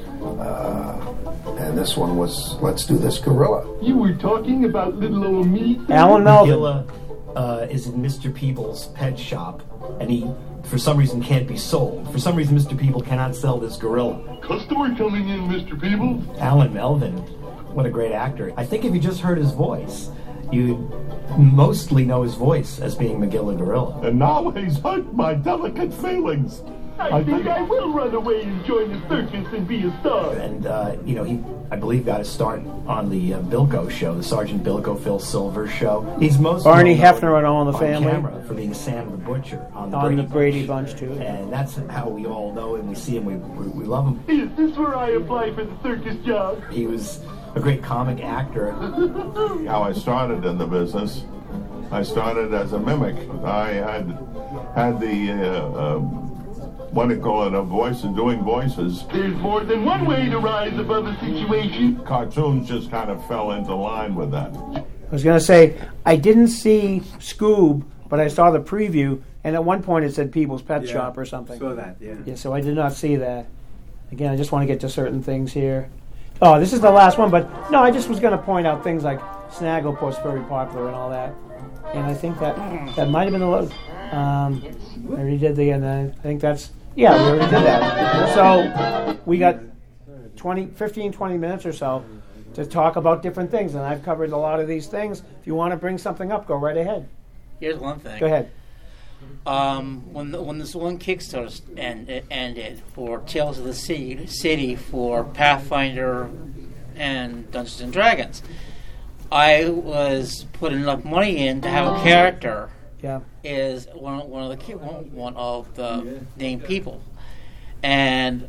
uh, and this one was, let's do this gorilla. You were talking about little old me? Alan Melvin. Gorilla uh, is in Mister Peebles' pet shop, and he, for some reason, can't be sold. For some reason, Mister Peebles cannot sell this gorilla. Customer coming in, Mister Peebles. Alan Melvin, what a great actor. I think if you just heard his voice, you'd mostly know his voice as being McGill Gorilla. And now he's hurt my delicate feelings. I, I think I will run away and join the circus and be a star. And, uh, you know, he, I believe, got his start on the uh, Bilko show, the Sergeant Bilko, Phil Silver show. He's most Barney Hefner on All in the on Family. camera for being Sam the Butcher on the On Brady, the Brady Bunch, too. And that's how we all know him. We see him. We, we, we love him. Is this where I apply for the circus job? He was a great comic actor. How I started in the business, I started as a mimic. I had had the, uh, uh, what do you call it, a voice of doing voices. There's more than one way to rise above a situation. Cartoons just kind of fell into line with that. I was going to say, I didn't see Scoob, but I saw the preview, and at one point it said People's Pet Yeah, Shop or something. saw that, yeah. Yeah, so I did not see that. Again, I just want to get to certain things here. Oh, this is the last one, but no, I just was going to point out things like Snagglepuss, very popular and all that. And I think that that might have been the last. Um, I already did the, and then I think that's, yeah, we already did that. So we got twenty, fifteen, twenty minutes or so to talk about different things, and I've covered a lot of these things. If you want to bring something up, go right ahead. Here's one thing. Go ahead. Um, when the, when this one Kickstarter end, ended for Tales of the City, City for Pathfinder and Dungeons and Dragons, I was putting enough money in to have a character. Yeah. Is one one of the ki- one, one of the named people, and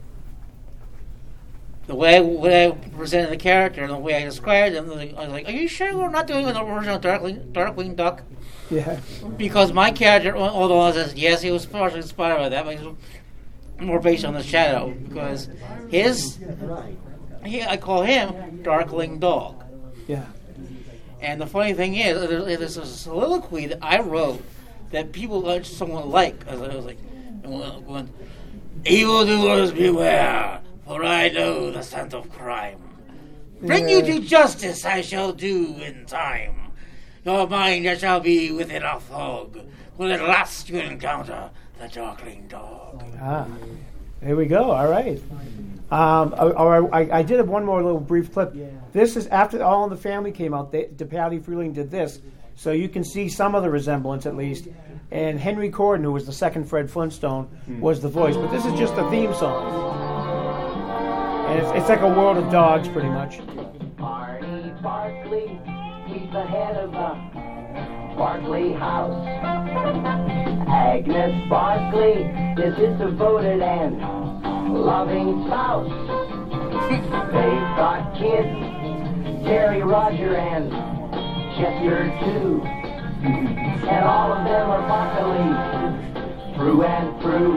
the way I, way I presented the character and the way I described him, I was like, "Are you sure we're not doing an original Darkwing Darkwing Duck?" Yeah. Because my character, although I says yes, he was partially inspired by that, but he was more based on the Shadow. Because his, he, I call him Darkling Dog. Yeah. And the funny thing is, there's a soliloquy that I wrote that people uh, somewhat like. I was like, going, "Evildoers beware, for I know the scent of crime. Bring you to justice I shall do in time. Your mind shall be within a fog, when at last you encounter the Darkling Dog." Ah, there we go. All right. Um, or I, I did have one more little brief clip. This is after All in the Family came out. They, DePatie Freeling did this, so you can see some of the resemblance at least. And Henry Corden, who was the second Fred Flintstone, was the voice. But this is just the theme song, and it's, it's like a world of dogs, pretty much. Barney Barkley, barkeep ahead of the Barkley house. Agnes Barkley is his devoted and loving spouse. They've got kids, Terry, Roger, and Chester too. And all of them are Barkley, through and through.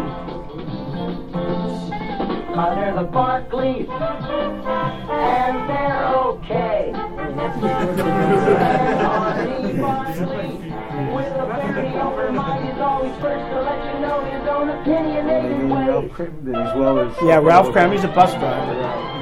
Uh, they're the Barkleys, and they're okay. Artie Barkley, with a very open mind, is always first to let you know his own opinionated way. Ralph Crittenden as well as... Yeah, Ralph Cram, he's a bus driver.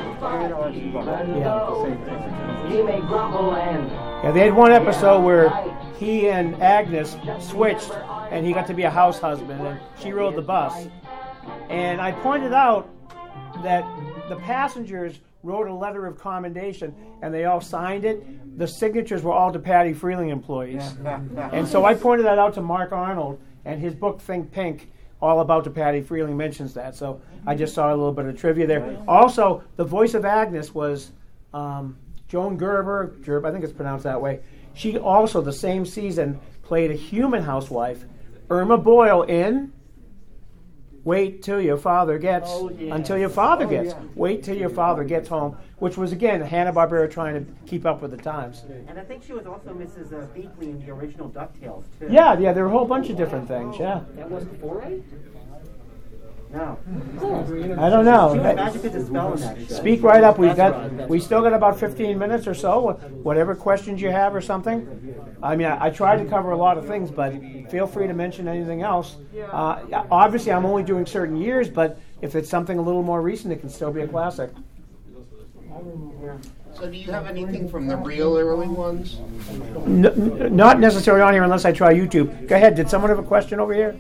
Yeah. He may grumble and... Yeah, they had one episode where he and Agnes switched, and he got to be a house husband, and she rode the bus. And I pointed out that the passengers wrote a letter of commendation, and they all signed it. The signatures were all to Patty Freeling employees. And so I pointed that out to Mark Arnold, and his book, Think Pink, all about to Patty Freeling, mentions that. So I just saw a little bit of trivia there. Also, the voice of Agnes was um, Joan Gerber, Gerber, I think it's pronounced that way. She also, the same season, played a human housewife, Irma Boyle, in Wait Till Your Father Gets, Oh, yeah. Until Your Father Oh, Gets. yeah. Wait Till Your Father Gets Home, which was, again, Hanna-Barbera trying to keep up with the times. And I think she was also Missus Uh, Beakley in the original DuckTales, too. Yeah, yeah, there were a whole bunch of different things, yeah. That wasn't Foray? No. I don't know. She was magic as a spell in that show. Speak right up. We've That's got right, that's we still got about fifteen minutes or so. Whatever questions you have or something. I mean, I, I tried to cover a lot of things, but feel free to mention anything else. Uh, obviously, I'm only doing certain years, but if it's something a little more recent, it can still be a classic. So do you have anything from the real early ones? N- n- not necessarily on here unless I try YouTube. Go ahead. Did someone have a question over here?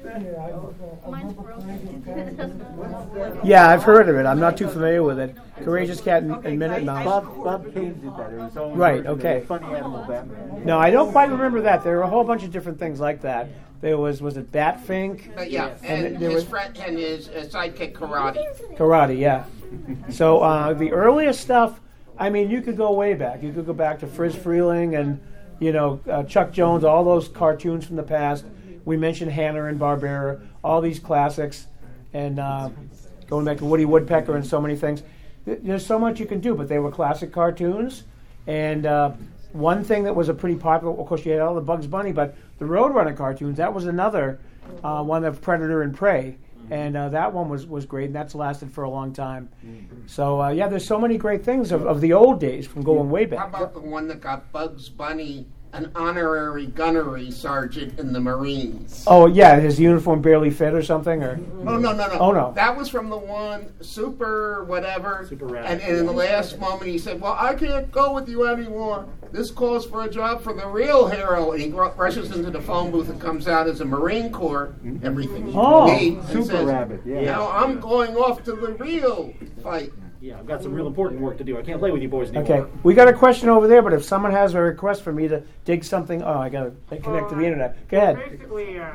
Yeah, I've heard of it. I'm not too familiar with it. Courageous Cat and, and Minute Mouse. Bob, Bob Kane did that. It was his own Right, version of okay. the Funny Animal Batman. No, I don't quite remember that. There were a whole bunch of different things like that. There was, was it Batfink? Uh, yeah, And and there his was- friend and his uh, sidekick Karate. Karate, yeah. So uh, the earliest stuff, I mean, you could go way back. You could go back to Friz Freeling and, you know, uh, Chuck Jones, all those cartoons from the past. We mentioned Hanna and Barbera, all these classics, and uh, going back to Woody Woodpecker and so many things. Th- There's so much you can do, but they were classic cartoons. And uh, one thing that was a pretty popular, of course, you had all the Bugs Bunny, but the Roadrunner cartoons, that was another uh, one of Predator and Prey. And uh, that one was, was great, and that's lasted for a long time. So, uh, yeah, there's so many great things of, of the old days from going way How back. about the one that got Bugs Bunny an honorary gunnery sergeant in the Marines? Oh, yeah, his uniform barely fit or something? Or Oh, no, no, no. Oh, no. That was from the one, Super whatever. Super and, and in the last moment he said, well, I can't go with you anymore. This calls for a job for the real hero. And he gr- rushes into the phone booth and comes out as a Marine Corps, everything he Oh, needs. and Super says, Rabbit, yeah. Now I'm going off to the real fight. Yeah, I've got some real important work to do. I can't play with you boys anymore. Okay, we got a question over there, but if someone has a request for me to dig something, oh, I got to connect to the internet. Go ahead. Basically, uh,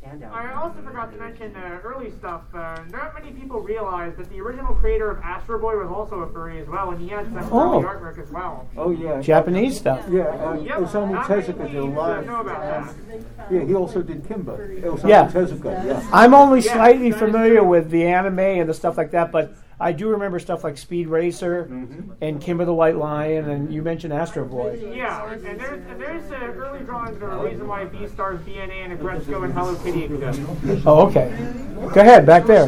I also forgot to mention uh, early stuff. Uh, not many people realize that the original creator of Astro Boy was also a furry as well, and he had some Oh. early artwork as well. Oh, yeah. Japanese stuff. Yeah, uh, Yep, Osamu not many Tezuka did a people lot. know about that. Yeah, he also did Kimba. Osamu Yeah. Tezuka, yeah. I'm only slightly familiar with the anime and the stuff like that, but I do remember stuff like Speed Racer and Kimber the White Lion, and you mentioned Astro Boy. Yeah, and there's, and there's uh, early drawings that are the reason why Beastars, B N A, and Agresco and Hello Kitty exist. Oh, okay. Go ahead, back there.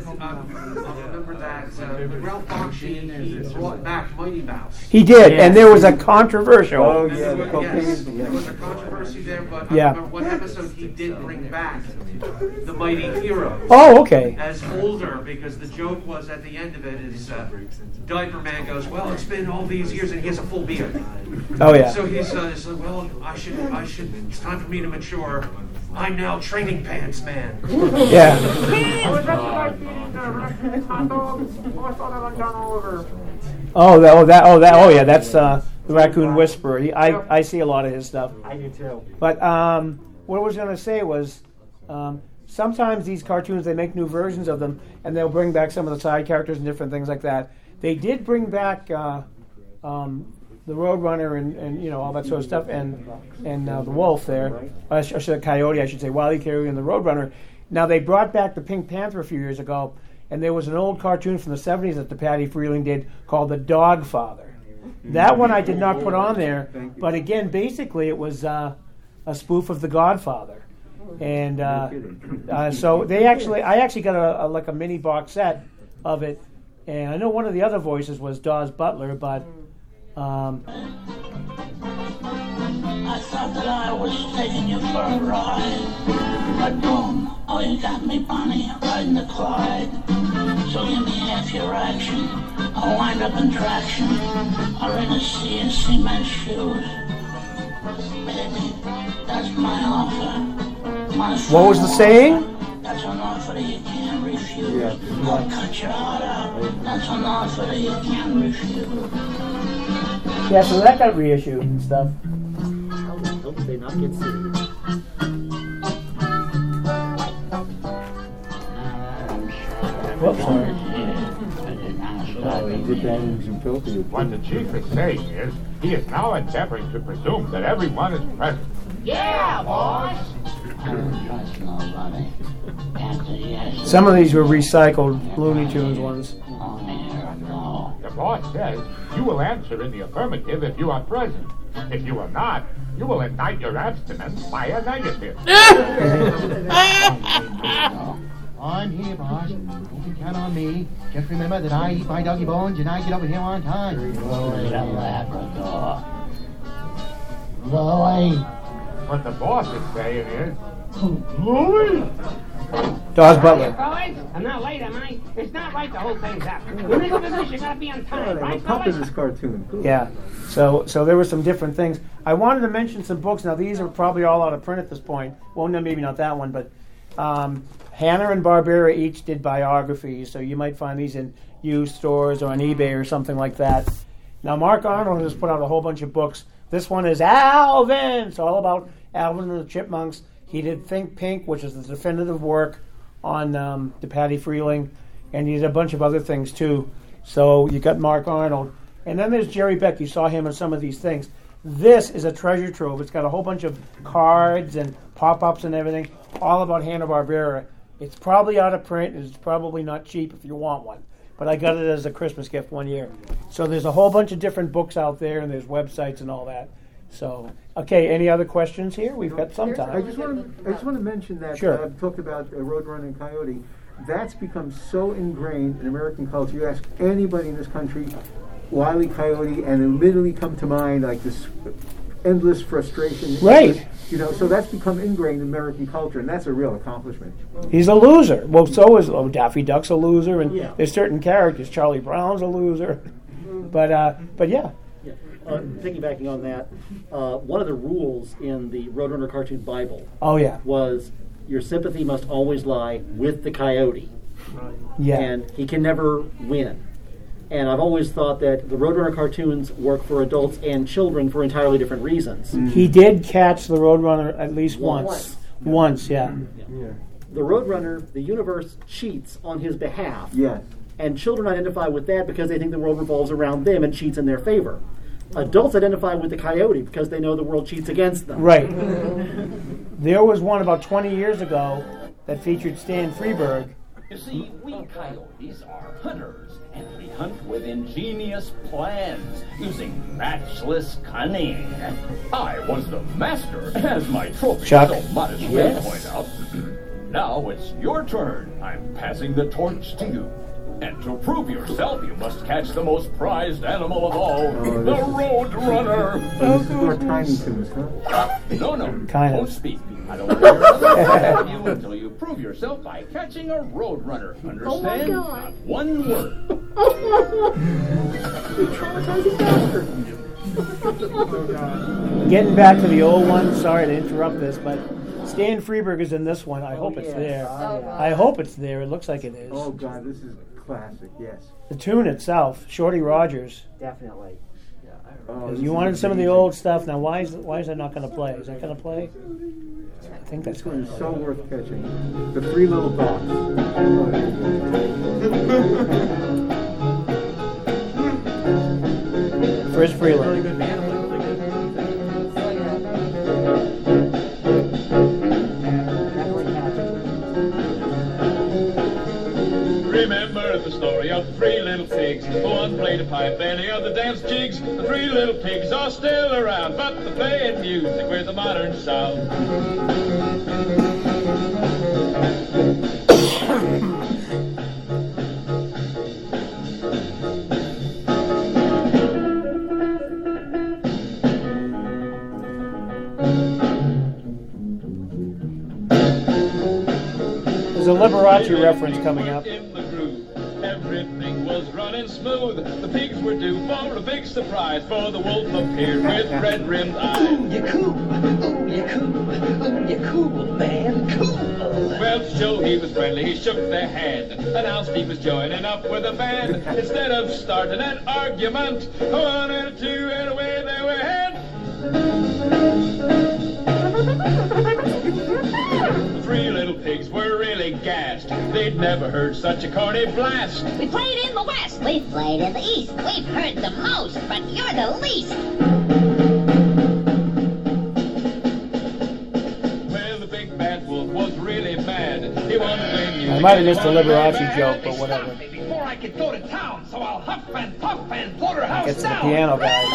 Remember that uh, Ralph Bakshi, he brought back Mighty Mouse. He did, and there was a controversial. Oh, And yeah, there the was- yes, cocaine. there was a controversy there, but I Yeah. remember one episode he did bring back the Mighty Heroes. Oh, okay. As older, because the joke was at the end of it is uh, Diaper Man goes, well, it's been all these years, and he has a full beard. Oh, yeah. So he's uh, he's like, well, I should, I should, it's time for me to mature. I'm now Training Pants Man. Yeah. I was actually feeding uh, raccoons hot dogs. Oh, I saw that on John Oliver. Oh, that, oh, that, oh, that, oh, yeah. That's uh, the Raccoon Whisperer. He, I, I see a lot of his stuff. I do too. But um, what I was going to say was, um, sometimes these cartoons, they make new versions of them, and they'll bring back some of the side characters and different things like that. They did bring back uh, um, the Roadrunner and, and you know all that sort of stuff, and and uh, the Wolf there, I should, I should Coyote, I should say, Wile E. Coyote and the Roadrunner. Now they brought back the Pink Panther a few years ago, and there was an old cartoon from the seventies that the Patty Freeling did called The Dogfather. That one I did not put on there, but again, basically it was uh, a spoof of The Godfather. And uh, uh, so they actually, I actually got a, a like a mini box set of it, and I know one of the other voices was Dawes Butler, but um, I thought that I was taking you for a ride, but boom, oh you got me, Bonnie, riding the Clyde. So give me half your action, I'll wind up in traction, or in a sea and cement shoes. Baby, that's my offer. My what was the saying? That's an offer that you can't refuse. Yeah. I'll cut your heart out. That's an offer that you can't refuse. Yeah, so that got reissued and stuff. Hope they not get sued. Whoops, sorry. What the chief is saying is, he is now endeavoring to presume that everyone is present. Yeah, boss! Some of these were recycled Looney Tunes ones. The boss says you will answer in the affirmative if you are present. If you are not, you will indict your abstinence by a negative. I'm here, boss. You can count on me. Just remember that I eat my doggy bones and I get over here on time. Louis a Labrador. Louis. What the boss is saying is, Louis! Dawes Butler. Boys, I'm not late, am I? It's not right the whole thing's up. You make a business, you gotta be on time, right, Pup boys? in this cartoon. Cool. Yeah, so so there were some different things. I wanted to mention some books. Now these are probably all out of print at this point. Well, no, maybe not that one, but um, Hanna and Barbera each did biographies, so you might find these in used stores or on eBay or something like that. Now Mark Arnold has put out a whole bunch of books. This one is Alvin. It's all about Alvin and the Chipmunks. He did Think Pink, which is the definitive work on um, the Patty Freeling, and he did a bunch of other things too. So you got Mark Arnold. And then there's Jerry Beck. You saw him in some of these things. This is a treasure trove. It's got a whole bunch of cards and pop-ups and everything, all about Hanna-Barbera. It's probably out of print. It's probably not cheap if you want one. But I got it as a Christmas gift one year. So there's a whole bunch of different books out there, and there's websites and all that. So, okay, any other questions here? We've got some time. I just want to I just want to mention that Sure. uh, I've talked about uh, Roadrunner and Coyote. That's become so ingrained in American culture. You ask anybody in this country, Wile E. Coyote, and it'll literally come to mind like this endless frustration. Right. You know, so that's become ingrained in American culture, and that's a real accomplishment. He's a loser. Well, so is oh, Daffy Duck's a loser, and Yeah. there's certain characters. Charlie Brown's a loser. But, uh, but yeah. Yeah. Uh, piggybacking on that, uh, one of the rules in the Roadrunner Cartoon Bible Oh, yeah. was your sympathy must always lie with the coyote. Yeah. And he can never win. And I've always thought that the Roadrunner cartoons work for adults and children for entirely different reasons. He did catch the Roadrunner at least Once. once. Once, yeah. Yeah. The Roadrunner, the universe cheats on his behalf. Yeah. And children identify with that because they think the world revolves around them and cheats in their favor. Adults identify with the coyote because they know the world cheats against them. Right. There was one about twenty years ago that featured Stan Freberg. You see, we coyotes are hunters, and we hunt with ingenious plans, using matchless cunning. I was the master, as my trophy Chuck. so modestly Yes. point out. Now it's your turn. I'm passing the torch to you. And to prove yourself, you must catch the most prized animal of all, Oh, the this is- Roadrunner. This is more Tiny Toons, huh? No, no, Kind don't of. speak. I don't hear another word of you until you prove yourself by catching a Roadrunner. Understand? Oh my God. Not one word. Getting back to the old one, sorry to interrupt this, but Stan Freberg is in this one. I hope it's yes. there. Oh, yeah. I hope it's there. It looks like it is. Oh, God, this is classic, yes. The tune itself, Shorty Rogers. Definitely. Oh, this You is wanted some of the amazing. old stuff. Now, why is why is that not going to play? Is that going to play? I think that's This one going is to so worth catching. The Three Little Dogs. Friz Freeland. Remember the story of the three little pigs. One played a pipe and the other danced jigs. The three little pigs are still around, but they're playing music with a modern sound. There's a Liberace reference coming up. Everything was running smooth. The pigs were due for a big surprise, for the wolf appeared with red-rimmed eyes. Ooh, you cool. Ooh, you cool. Ooh, you cool, man. Cool. Well, to show he was friendly, he shook their hand, announced he was joining up with a band. Instead of starting an argument, one and a two, and away they went. The three little pigs were really gassed. They'd never heard such a corny blast. We played in the West. We played in the East. We've heard the most, but you're the least. Well, the big bad wolf was really mad. He wanted to win you. I might have missed a Liberace joke, but whatever. Before I could go to town, so I'll huff and puff and porterhouse Gets the down. piano guy.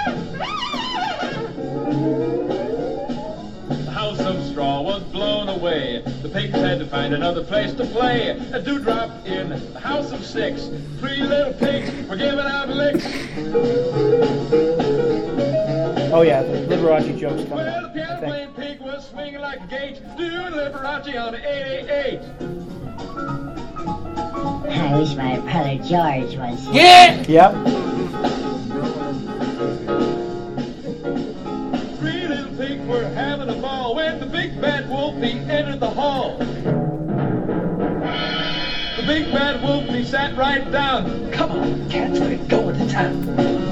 The house of straw was blown away. The pigs had to find another place to play. A dewdrop in the house of six. Three little pigs were giving out licks. Oh yeah, the Liberace joke's coming Well, the up. piano playing pig was swinging like a gate, doing Liberace on the eighty-eight. I wish my brother George was here. Yeah! Yep. Three little pigs were having a ball when the big bad wolf, he entered the hall. The big bad wolf, he sat right down. Come on, cats, we're going to town.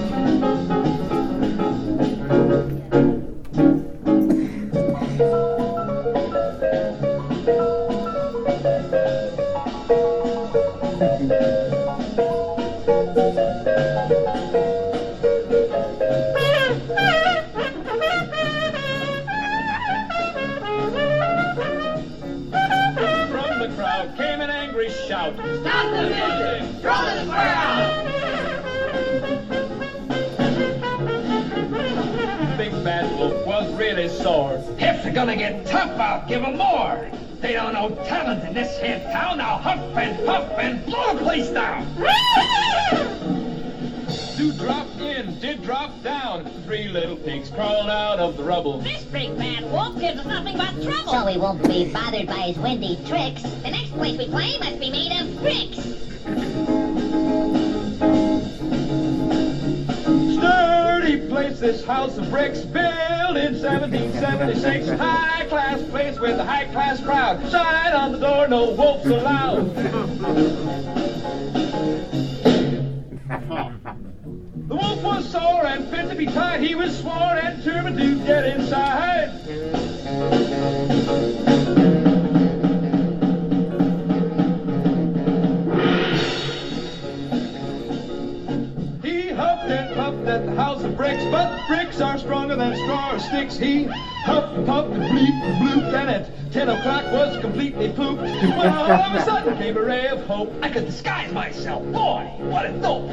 From the crowd came an angry shout. Stop the music! Throw the square out! Big bad wolf was really sore. If they're gonna get tough, I'll give them more. They don't know talent in this here town. Now huff and puff and blow the place down. Dew dropped in, did drop down. Three little pigs crawled out of the rubble. This big bad wolf gives us nothing but trouble. So we won't be bothered by his windy tricks. The next place we play must be made of bricks. Sturdy place, this house of bricks, built in seventeen seventy-six. High class place with a high class crowd. Sign on the door, no wolves allowed. The wolf was sore and fit to be tied. He was sworn and determined to get inside. He huffed and puffed at the house of bricks, but bricks are stronger than straw or sticks. He huffed and puffed and bleeped and blooped, and at ten o'clock was completely pooped. When all of a sudden came a ray of hope. I could disguise myself. Boy, what a dope.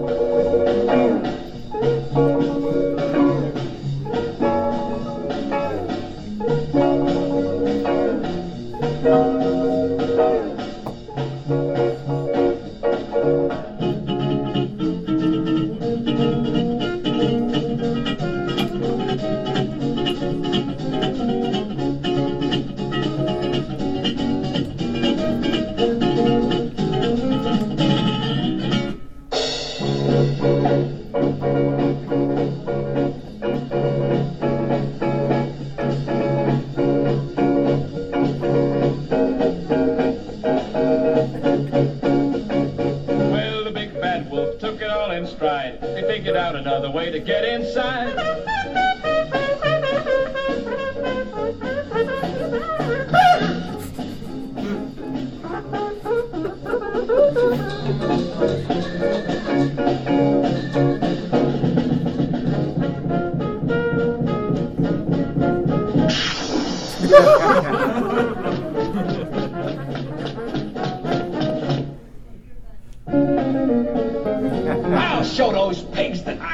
Well, the big bad wolf took it all in stride. They figured out another way to get inside.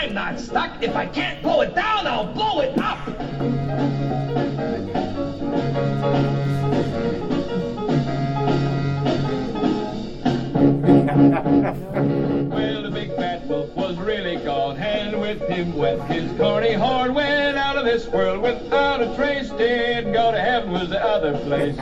I'm not stuck. If I can't blow it down, I'll blow it up. Well, the big fat wolf was really gone, and with him went his corny horn. Went out of this world without a trace. Didn't go to heaven was the other place.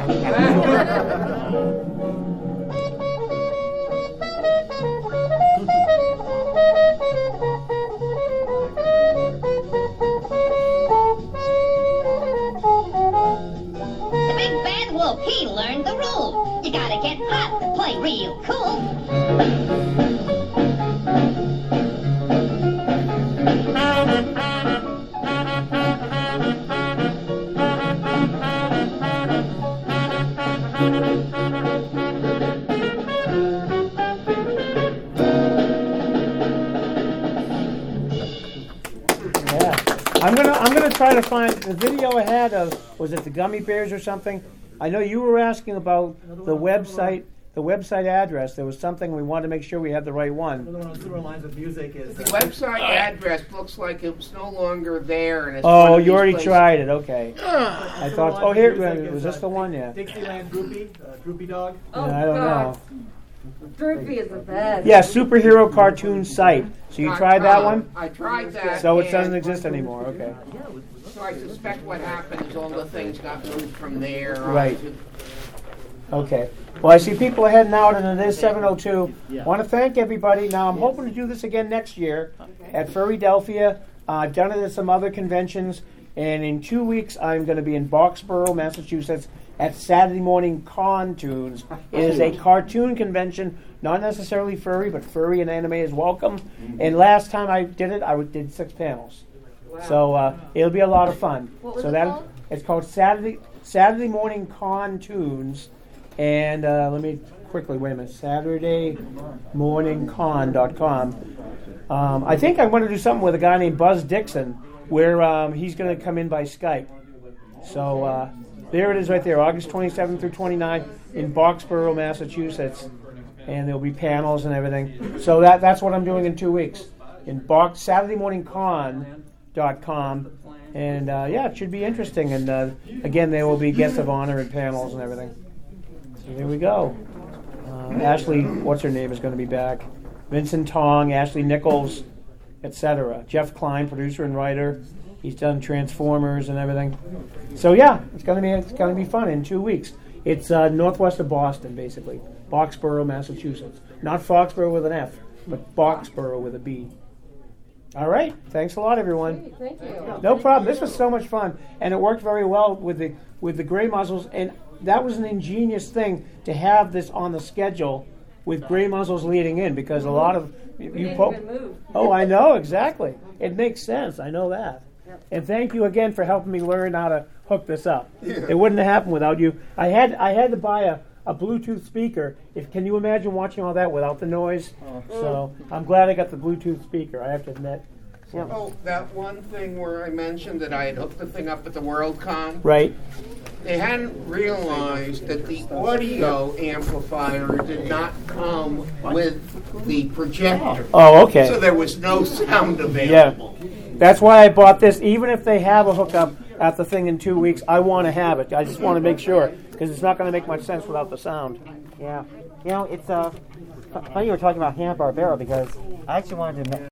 The big bad wolf, he learned the rules. You gotta get hot to play real cool. I'm gonna I'm gonna try to find the video I had of, was it the gummy bears or something? I know you were asking about the website the website address. There was something we wanted to make sure we had the right one. Another one on Sewer Lines of Music is The website address looks like it was no longer there. And it's Oh, one of you these already places- tried it. Okay. I Sewer thought. Lines Oh, of here Music was is, this uh, the one? Yeah. Dixieland Droopy, uh, Droopy Dog. Yeah, I don't know. Droopy is the best. Yeah, superhero cartoon site. So you I tried that tried- one? I tried that. So it and- doesn't exist anymore. Okay. So I suspect what happened is all the things got moved from there. Right. onto- Okay. Well, I see people are heading out, and it is seven oh two. Want to thank everybody. Now, I'm hoping to do this again next year at Furrydelphia. Uh, I've done it at some other conventions, and in two weeks, I'm going to be in Boxborough, Massachusetts, at Saturday Morning Cartoons. It is a cartoon convention, not necessarily furry, but furry and anime is welcome. And last time I did it, I did six panels. So uh, it'll be a lot of fun. What was so it that called? it's called Saturday Saturday Morning Cartoons. And uh, let me quickly, wait a minute, saturday morning con dot com. Um, I think I'm going to do something with a guy named Buzz Dixon, where um, he's going to come in by Skype. So uh, there it is right there, August twenty-seventh through twenty-ninth in Boxborough, Massachusetts. And there'll be panels and everything. So that that's what I'm doing in two weeks. In Box Saturday Morning Con dot com. And uh, yeah, it should be interesting. And uh, again, there will be guests of honor and panels and everything. So there we go. Uh, Ashley, what's her name, is going to be back. Vincent Tong, Ashley Nichols, et cetera. Jeff Klein, producer and writer. He's done Transformers and everything. So yeah, it's going to be it's going to be fun in two weeks. It's uh, northwest of Boston, basically. Boxborough, Massachusetts. Not Foxborough with an F, but Boxborough with a B. All right. Thanks a lot, everyone. Thank you. No problem. This was so much fun, and it worked very well with the with the gray muzzles. And that was an ingenious thing to have this on the schedule with gray muzzles leading in, because a lot of you, We you didn't po- even move. Oh, I know exactly. It makes sense. I know that. And thank you again for helping me learn how to hook this up. Yeah. It wouldn't have happened without you. I had I had to buy a, a Bluetooth speaker. If can you imagine watching all that without the noise? So I'm glad I got the Bluetooth speaker, I have to admit. So- Oh, that one thing where I mentioned that I had hooked the thing up at the WorldCon. Right. They hadn't realized that the audio amplifier did not come with the projector. Oh, okay. So there was no sound Yeah. available. That's why I bought this. Even if they have a hookup at the thing in two weeks, I want to have it. I just want to make sure, because it's not going to make much sense without the sound. Yeah. You know, it's uh, funny you were talking about Hanna-Barbera, because I actually wanted to